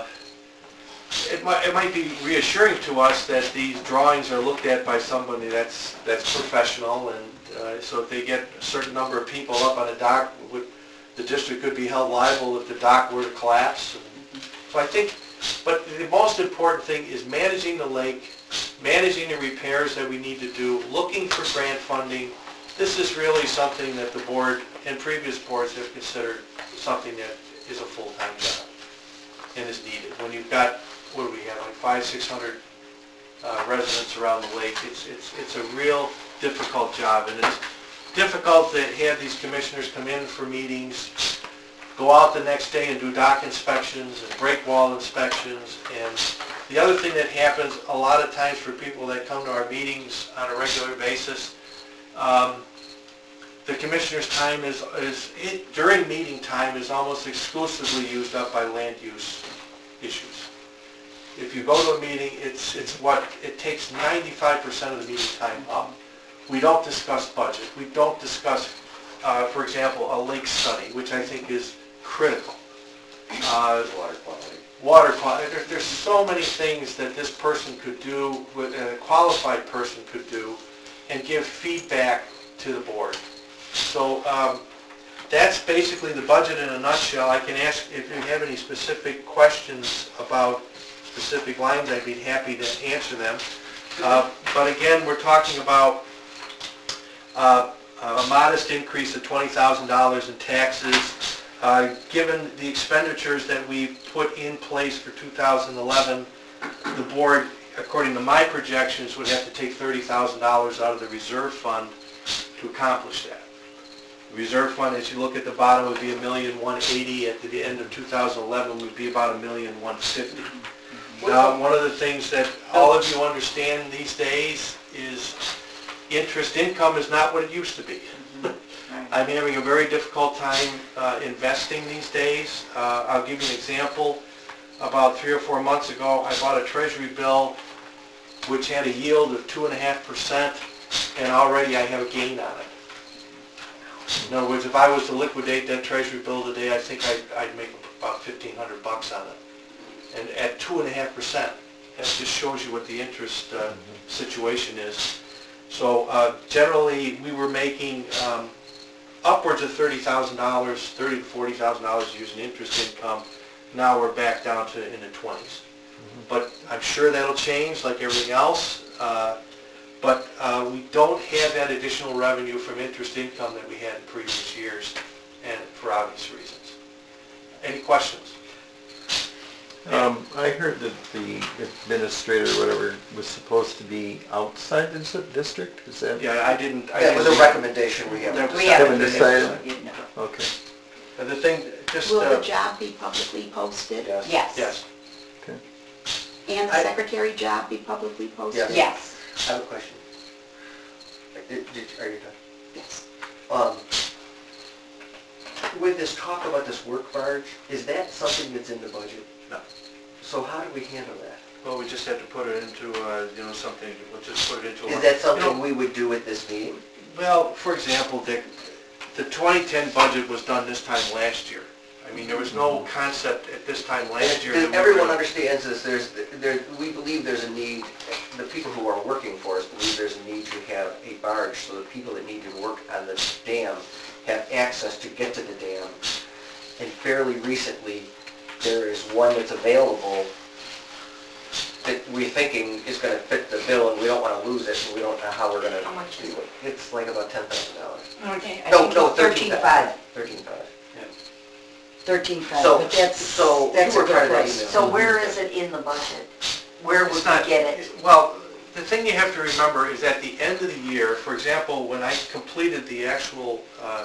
it might be reassuring to us that these drawings are looked at by somebody that's professional, and so if they get a certain number of people up on a dock, the district could be held liable if the dock were to collapse. So I think, but the most important thing is managing the lake, managing the repairs that we need to do, looking for grant funding. This is really something that the board and previous boards have considered something that is a full-time job and is needed. When you've got, what do we have, like 500-600 residents around the lake, it's a real difficult job, and it's difficult to have these commissioners come in for meetings go out the next day and do dock inspections and break wall inspections. And the other thing that happens a lot of times for people that come to our meetings on a regular basis, the commissioner's time during meeting time is almost exclusively used up by land use issues. If you go to a meeting, it takes 95% of the meeting time up. We don't discuss budget. We don't discuss, for example, a lake study, which I think is critical. Water quality. There's so many things that this person could do, a qualified person could do, and give feedback to the board. So that's basically the budget in a nutshell. I can ask if you have any specific questions about specific lines, I'd be happy to answer them. But again, we're talking about a modest increase of $20,000 in taxes. Given the expenditures that we put in place for 2011, the board, according to my projections, would have to take $30,000 out of the reserve fund to accomplish that. The reserve fund, as you look at the bottom, would be $1,180,000. At the end of 2011 would be about $1,150,000. Now, one of the things that all of you understand these days is interest income is not what it used to be. I'm having a very difficult time investing these days. I'll give you an example. About 3 or 4 months ago, I bought a treasury bill which had a yield of 2.5%, and already I have a gain on it. In other words, if I was to liquidate that treasury bill today, I think I'd make about $1,500 on it. And at 2.5%, that just shows you what the interest situation is. So generally, we were making upwards of $30,000, $30,000 to $40,000 using interest income. Now we're back down to in the 20s. But I'm sure that'll change like everything else. But we don't have that additional revenue from interest income that we had in previous years, and for obvious reasons. Any questions? I heard that the administrator, whatever, was supposed to be outside the district. Is that? Yeah, I didn't. That was a recommendation we have. We haven't decided. No. Okay. The thing, just Will the job be publicly posted? Yes. yes. Okay. And the secretary job be publicly posted? Yes. Yes. I have a question. Are you done? Yes. With this talk about this work barge, is that something that's in the budget? No. So how do we handle that? Well, we just have to put it into, something. We'll just put it into. Is that something we would do at this meeting? Well, for example, Dick, the 2010 budget was done this time last year. I mean, there was no concept at this time last year. that we Everyone were- understands this. We believe there's a need, the people who are working for us believe there's a need to have a barge so the people that need to work on the dam have access to get to the dam. And fairly recently, there is one that's available that we're thinking is going to fit the bill, and we don't want to lose it, and we don't know how we're going to How much is do it. It's like about $10,000. Okay. No, $13,500. $13,500. $13,500, So- but that's so a you were good part of that place. email. So where is it in the budget? Where would It's we not- get it? Well, the thing you have to remember is at the end of the year, for example, when I completed the actual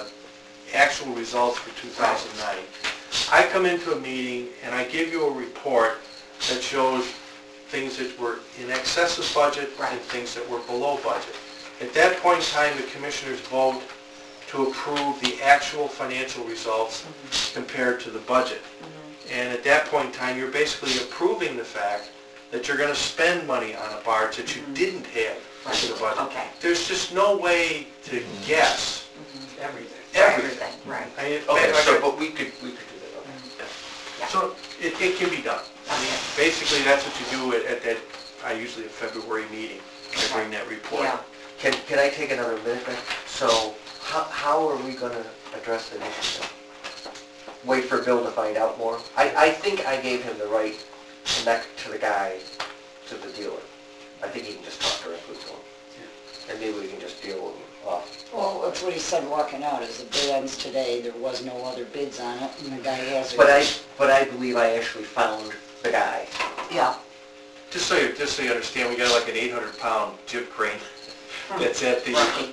results for 2009, I come into a meeting and I give you a report that shows things that were in excess of budget and things that were below budget. At that point in time, the commissioners vote to approve the actual financial results compared to the budget. And at that point in time, you're basically approving the fact that you're going to spend money on a barge that you didn't have for the budget. Okay. There's just no way to guess Everything. everything. Right. I mean, Okay, like so, I- but we could do that, okay. So it can be done. I mean, basically, that's what you do at that, usually a February meeting. I bring that report. Yeah. Can I take another minute then? So, how are we gonna address the issue then? Wait for Bill to find out more? I think I gave him the right to connect to the guy, to the dealer. I think he can just talk directly to him. And maybe we can just deal with him off. Well, that's what he said walking out, is the bid ends today, there was no other bids on it, and the guy has it. But I believe I actually found the guy. Yeah. Just so you understand, we got like an 800-pound jib crane that's at the, Right.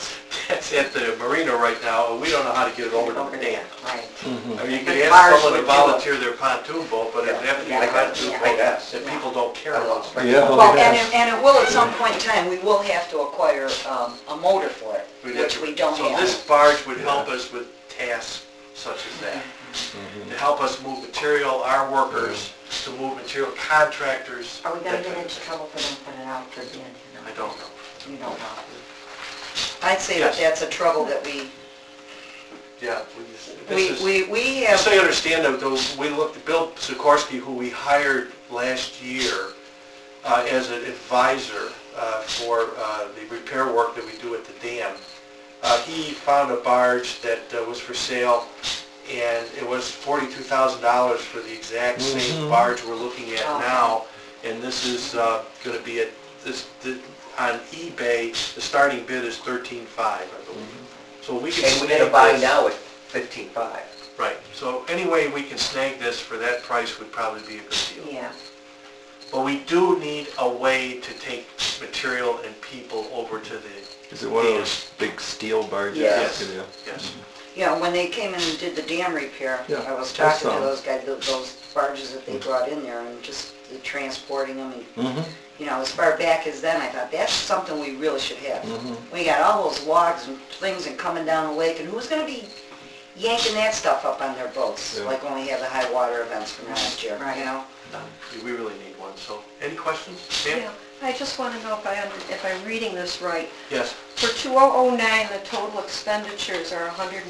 that's at the marina right now, and we don't know how to get it over to the dam. Right. I mean, you could The ask barge someone to would do it. volunteer their pontoon boat, but it'd have to be a pontoon boat that people don't care about. Yeah. Well, and it will at some point in time, we will have to acquire a motor for it, We'd have which to- we don't So have. this barge would help us with tasks such as that. To help us move material, our workers, to move material, contractors. Are we gonna that get type into trouble for them putting it out for bid? of- I don't know. You don't know. I'd say that Yes. that's a trouble that we, Yeah, this is, we just have, so you understand, though, we looked at Bill Sikorsky, who we hired last year as an advisor for the repair work that we do at the dam. He found a barge that was for sale, and it was $42,000 for the exact same barge we're looking at now. And this is going to be at on eBay. The starting bid is $13,500, I believe. So we can. And we get a buy now at $15,500. Right. So any way we can snag this for that price would probably be a good deal. Yeah. But we do need a way to take material and people over to the. Is it one of those big steel barges? Yes. Yeah. Yes. yeah, when they came in and did the dam repair, Yeah, I was I talking saw to 'em. those guys, those barges that they brought in there, and just the transporting them, and, you know, as far back as then, I thought, that's something we really should have. We got all those logs and things and coming down the lake, and who's gonna be yanking that stuff up on their boats? Yeah. Like when we had the high water events from last year, Right. you know? We really need one. So any questions? Sam? Yeah, I just want to know if I'm reading this right. Yes. For 2009, the total expenditures are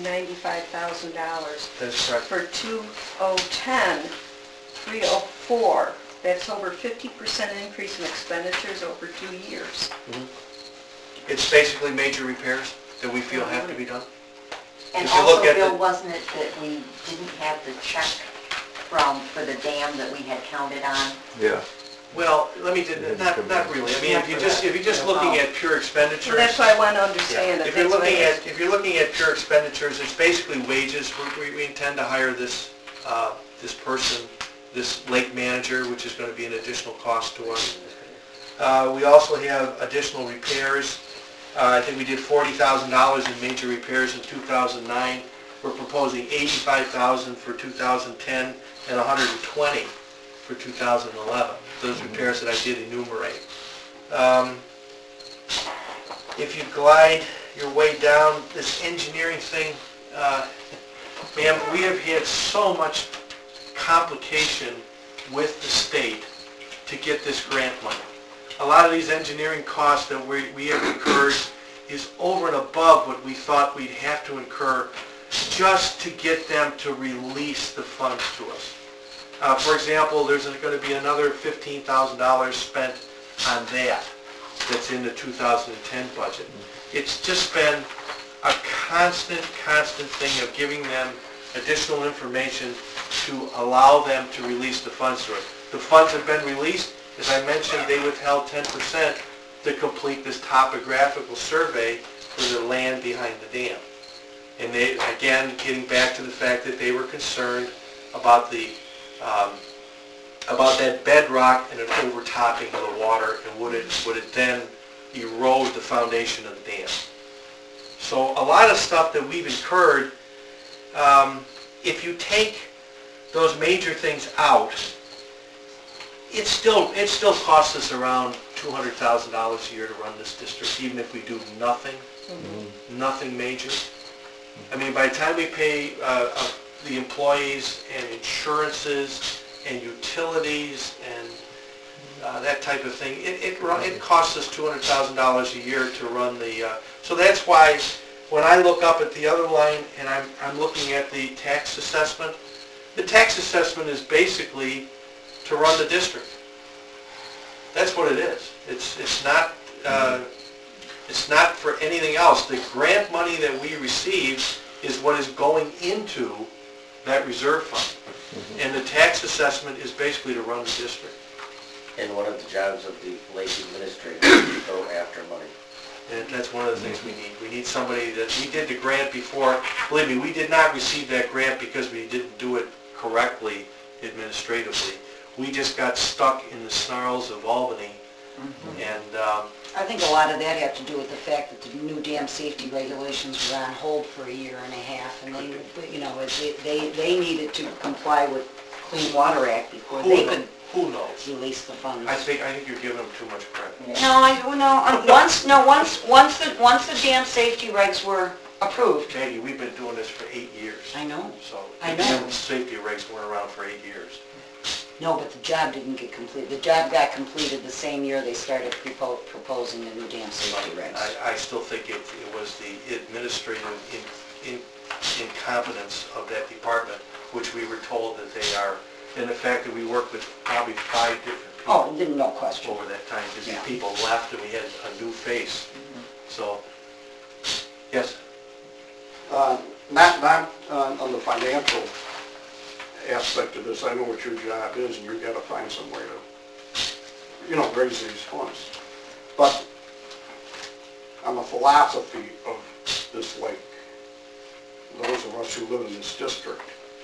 $195,000. That's correct. For 2010, 304. That's over 50% increase in expenditures over 2 years. It's basically major repairs that we feel have to be done. And If you look also, at Bill, the- wasn't it that we didn't have the check for the dam that we had counted on? Yeah. Well, let me, not really. I mean, if you're just looking at pure expenditures. So that's why I want to understand it. If you're That's why I looking asked. at, if you're looking at pure expenditures, it's basically wages. We intend to hire this, this person, this lake manager, which is going to be an additional cost to us. We also have additional repairs. I think we did $40,000 in major repairs in 2009. We're proposing $85,000 for 2010 and $120 for 2011. Those repairs that I did enumerate. If you glide your way down this engineering thing, ma'am, we have had so much complication with the state to get this grant money. A lot of these engineering costs that we have incurred is over and above what we thought we'd have to incur just to get them to release the funds to us. For example, there's going to be another $15,000 spent on that's in the 2010 budget. It's just been a constant thing of giving them additional information to allow them to release the funds to us. The funds have been released. As I mentioned, they withheld 10% to complete this topographical survey for the land behind the dam. And they, again, getting back to the fact that they were concerned about the about that bedrock and an overtopping of the water, and would it then erode the foundation of the dam. So a lot of stuff that we've incurred, if you take those major things out, it still costs us around $200,000 a year to run this district, even if we do nothing, nothing major. I mean, by the time we pay the employees and insurances and utilities and that type of thing, it costs us $200,000 a year to run the. So that's why when I look up at the other line and I'm looking at the tax assessment, the tax assessment is basically to run the district. That's what it is. It's not for anything else. The grant money that we receive is what is going into that reserve fund. And the tax assessment is basically to run the district. And one of the jobs of the lake administrator is to go after money. And that's one of the things we need. We need somebody that, we did the grant before. Believe me, we did not receive that grant because we didn't do it correctly administratively. We just got stuck in the snarls of Albany. And I think a lot of that had to do with the fact that the new dam safety regulations were on hold for a year and a half, and they, you know, they needed to comply with Clean Water Act before they could Who knows? release the funds. I think you're giving them too much credit. Once the dam safety regs were approved. Maggie, we've been doing this for 8 years. I know. So I the know. dam safety regs weren't around for 8 years. No, but the job didn't get completed. The job got completed the same year they started proposing the new dam safety regs. I still think it was the administrative incompetence of that department, which we were told that they are, and the fact that we worked with probably 5 different people. Oh, no question. Over that time, because Yeah. these people left and we had a new face. So, yes? Not on the financial aspect of this, I know what your job is, and you've got to find some way to, you know, raise these funds. But on the philosophy of this lake, those of us who live in this district,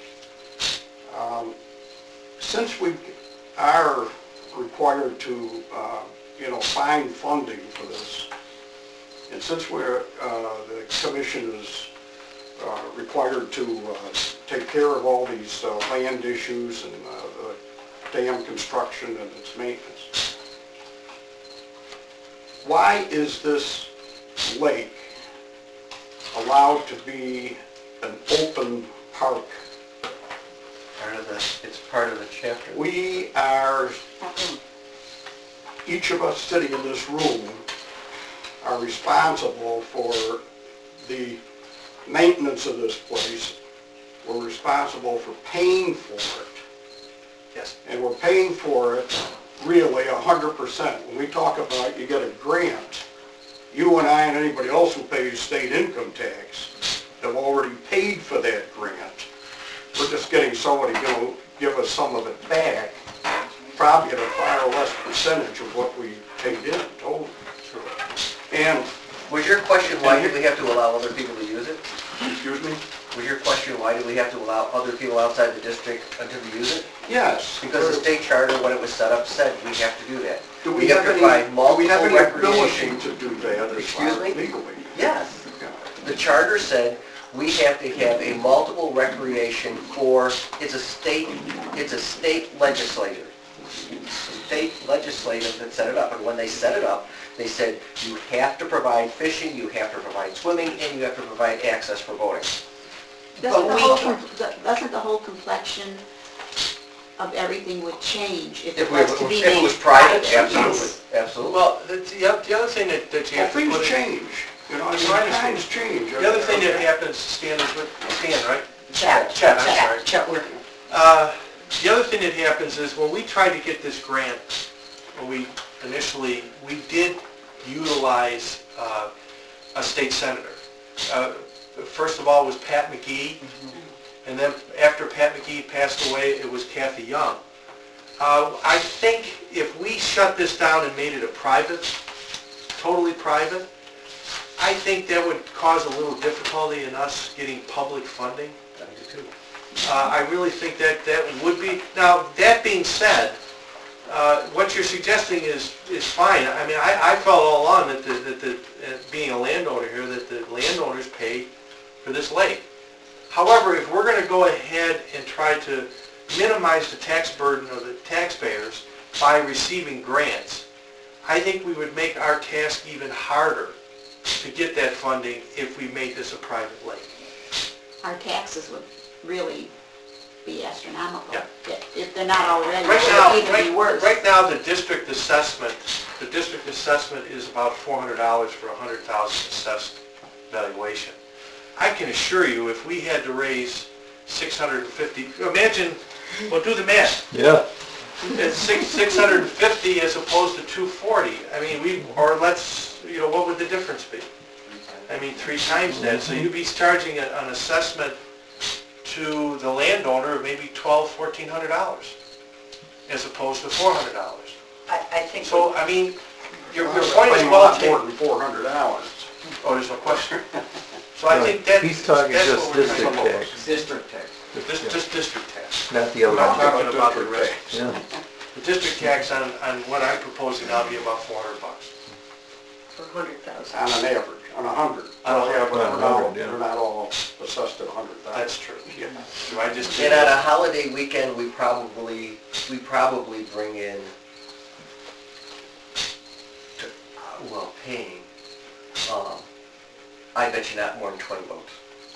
since we are required to, you know, find funding for this, and since we're, the commission is required to take care of all these land issues and the dam construction and its maintenance, why is this lake allowed to be an open park? It's part of the chapter. We are, each of us sitting in this room are responsible for the maintenance of this place. We're responsible for paying for it. Yes. And we're paying for it really 100%. When we talk about you get a grant, you and I and anybody else who pays state income tax have already paid for that grant. We're just getting somebody to give us some of it back, probably at a far less percentage of what we paid in total. And Was your question, why did we have to allow other people to use it? excuse me? Was your question, why did we have to allow other people outside the district to use it? Yes. Because the state charter, when it was set up, said we have to do that. Do we have to any, provide do multiple we have any recreation. ability to do that as far Excuse as me? legally? Yes. The charter said we have to have a multiple recreation for, it's a state legislature. State legislative that set it up, and when they set it up, they said you have to provide fishing, you have to provide swimming, and you have to provide access for boating. Doesn't the whole complexion of everything would change if it was to be If it made was private, private? absolutely, absolutely. Well, the other thing that you Well, have to things put in, change, you know, I mean, No, I understand. times change. the other thing that happens, Stan, is with, Stan, right? Chet, Chet, I'm sorry. Chet working. The other thing that happens is when we tried to get this grant, when we did utilize a state senator. First of all was Pat McGee, and then after Pat McGee passed away, it was Kathy Young. I think if we shut this down and made it a private, totally private, I think that would cause a little difficulty in us getting public funding. I really think that would be, now that being said, what you're suggesting is fine. I mean, I felt all along that being a landowner here, that the landowners pay for this lake. However, if we're going to go ahead and try to minimize the tax burden of the taxpayers by receiving grants, I think we would make our task even harder to get that funding if we made this a private lake. Our taxes would really be astronomical. Yeah. If they're not already, Right it now, would even be worse. right now, the district assessment is about $400 for 100,000 assessed valuation. I can assure you, if we had to raise 650, imagine, well, do the math. Yeah. It's 650 as opposed to 240. I mean, what would the difference be? I mean, 3 times that. So you'd be charging an assessment to the landowner of maybe $1,200, $1,400 as opposed to $400. I think. So, I mean, your point is well More taken. than $400. Oh, there's no question. So I think He's talking that's just what we're district trying to do. tax, District tax. Just district tax. not the I'm not other. talking about the rest. Yeah. The district tax on what I'm proposing now would be about $400. for 100,000. On an average, on 100. On a Yeah, but on 100, yeah. they're not all assessed at 100,000. That's true. Yeah. So I just And on a holiday weekend, we probably bring in, well, paying, I bet you not more than 20 votes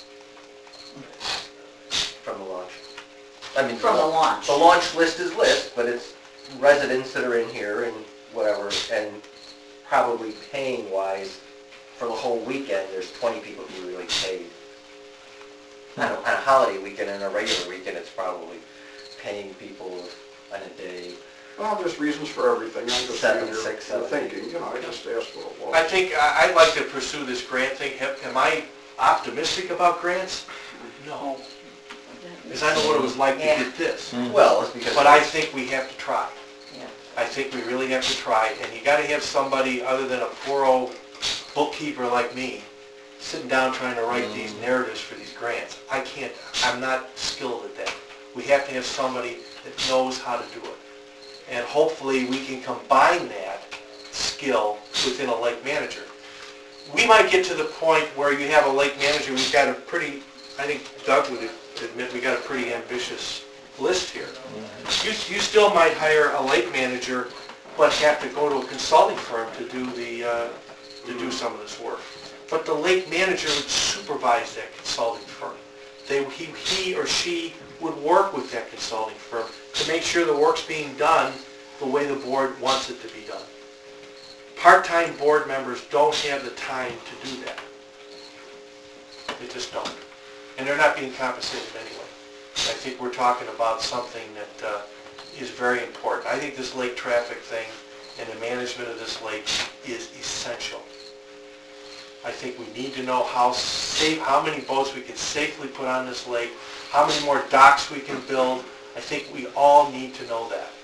from the launch. I mean, From the launch. The launch list is list, but it's residents that are in here and whatever, and probably paying wise, for the whole weekend, there's 20 people who really paid. On a holiday weekend and a regular weekend, it's probably paying people on a day. Well, there's reasons for everything. I'm just Seven, saying six, you're 7, thinking, you know, I just asked what it was. I think I'd like to pursue this grant thing. Am I optimistic about grants? No. Because I know what it was like to get this. Well, it's because... But I think we have to try. Yeah. I think we really have to try, and you gotta have somebody other than a poor old bookkeeper like me sitting down trying to write these narratives for these grants. I can't, I'm not skilled at that. We have to have somebody that knows how to do it. And hopefully we can combine that skill within a lake manager. We might get to the point where you have a lake manager, we've got a pretty, I think Doug would admit, we got a pretty ambitious list here. You still might hire a lake manager, but have to go to a consulting firm to do to do some of this work. But the lake manager would supervise that consulting firm. He or she would work with that consulting firm to make sure the work's being done the way the board wants it to be done. Part-time board members don't have the time to do that. They just don't. And they're not being compensated anyway. I think we're talking about something that is very important. I think this lake traffic thing and the management of this lake is essential. I think we need to know how many boats we can safely put on this lake, how many more docks we can build. I think we all need to know that.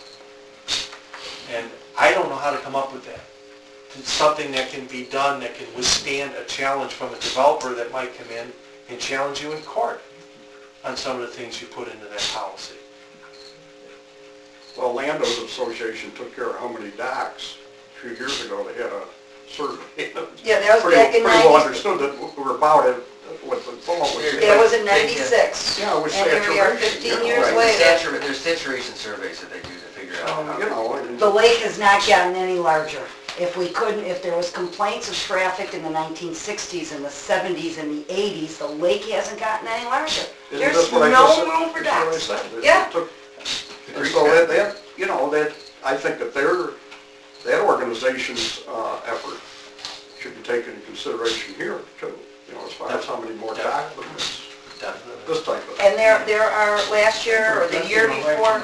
And I don't know how to come up with that. It's something that can be done that can withstand a challenge from a developer that might come in and challenge you in court on some of the things you put into that policy. Well, Landowners Association took care of how many docks. A few years ago, they had a survey. Yeah, that was back in Pretty well 90. understood that we were about it, what the fellow was saying. That was in 96. Yeah, it was And here we are saturation, 15 you know, years right. later. There's saturation surveys that they do to figure out how... You know, The lake has not gotten any larger. If there was complaints of traffic in the 1960s and the 70s and the 80s, the lake hasn't gotten any larger. Isn't There's this what I no just said? room for That's what I docks. said. It Yeah. took- And so that, you know, that, I think that that organization's effort should be taken into consideration here too. You know, as far as how many more dock limits, this type of. And there are, last year or the year before,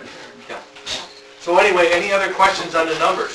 So anyway, any other questions on the numbers?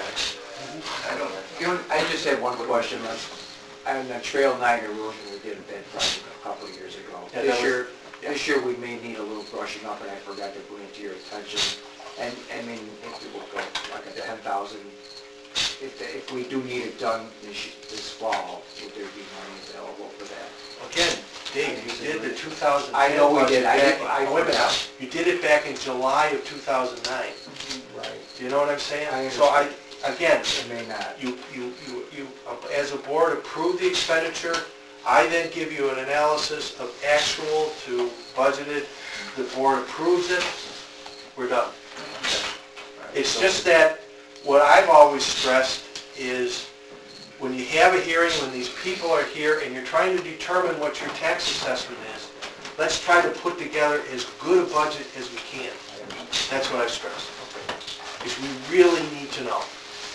I just had one question. On the Trail 9 erosion, we did a bid project a couple of years ago. Yeah, that was- This year we may need a little brushing up, and I forgot to bring it to your attention. And, I mean, if it would go like a 10,000, if we do need it done this fall, would there be money available for that? Again, Dave, you did the 2010 I know we did. budget I back- wait a minute. forgot. You did it back in July of 2009. Right. Do you know what I'm saying? I So again, It may not. you, as a board, approve the expenditure. I then give you an analysis of actual to budgeted. The board approves it. We're done. It's just that what I've always stressed is when you have a hearing, when these people are here and you're trying to determine what your tax assessment is, let's try to put together as good a budget as we can. That's what I've stressed. Because we really need to know.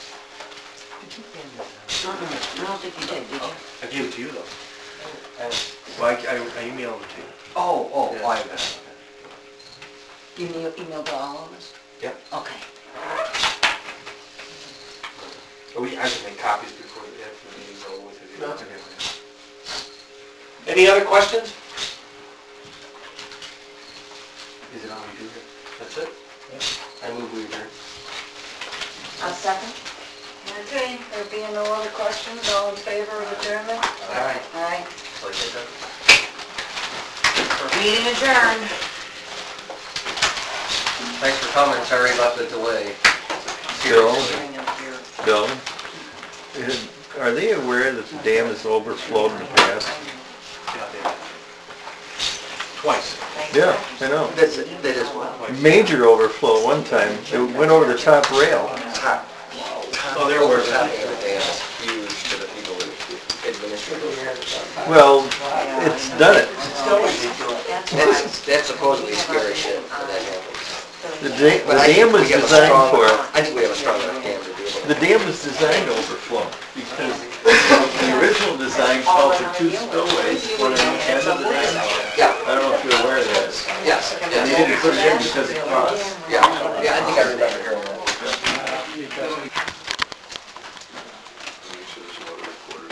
I don't think you did, did you? I gave it to you though. Well, I emailed it to you. Oh, Yeah. I got it. You emailed to all of us? Yep. Okay. I can make copies before the meeting's over with. If you want. Any other questions? Is it on you? That's it? I move we adjourn. A second? Okay, there being no other questions, all in favor of adjournment? Aye. Aye. So I take that? Meeting adjourned. Thanks for coming, sorry about the delay. Bill? Bill? are they aware that the dam has overflowed in the past? Twice. Yeah, I know. That is well. Major overflow one time. It went over the top rail. Oh, there were. The dam is huge to the people administrators. Well, it's done it. That's supposedly scary shit when that happens. The dam was designed for it. I think we have a strong enough dam to deal with it. The dam was designed to overflow because the original design called for 2 spillways, one on each end of the dam. Yeah. I don't know if you're aware of that. Yes. And they didn't put it in because of cost.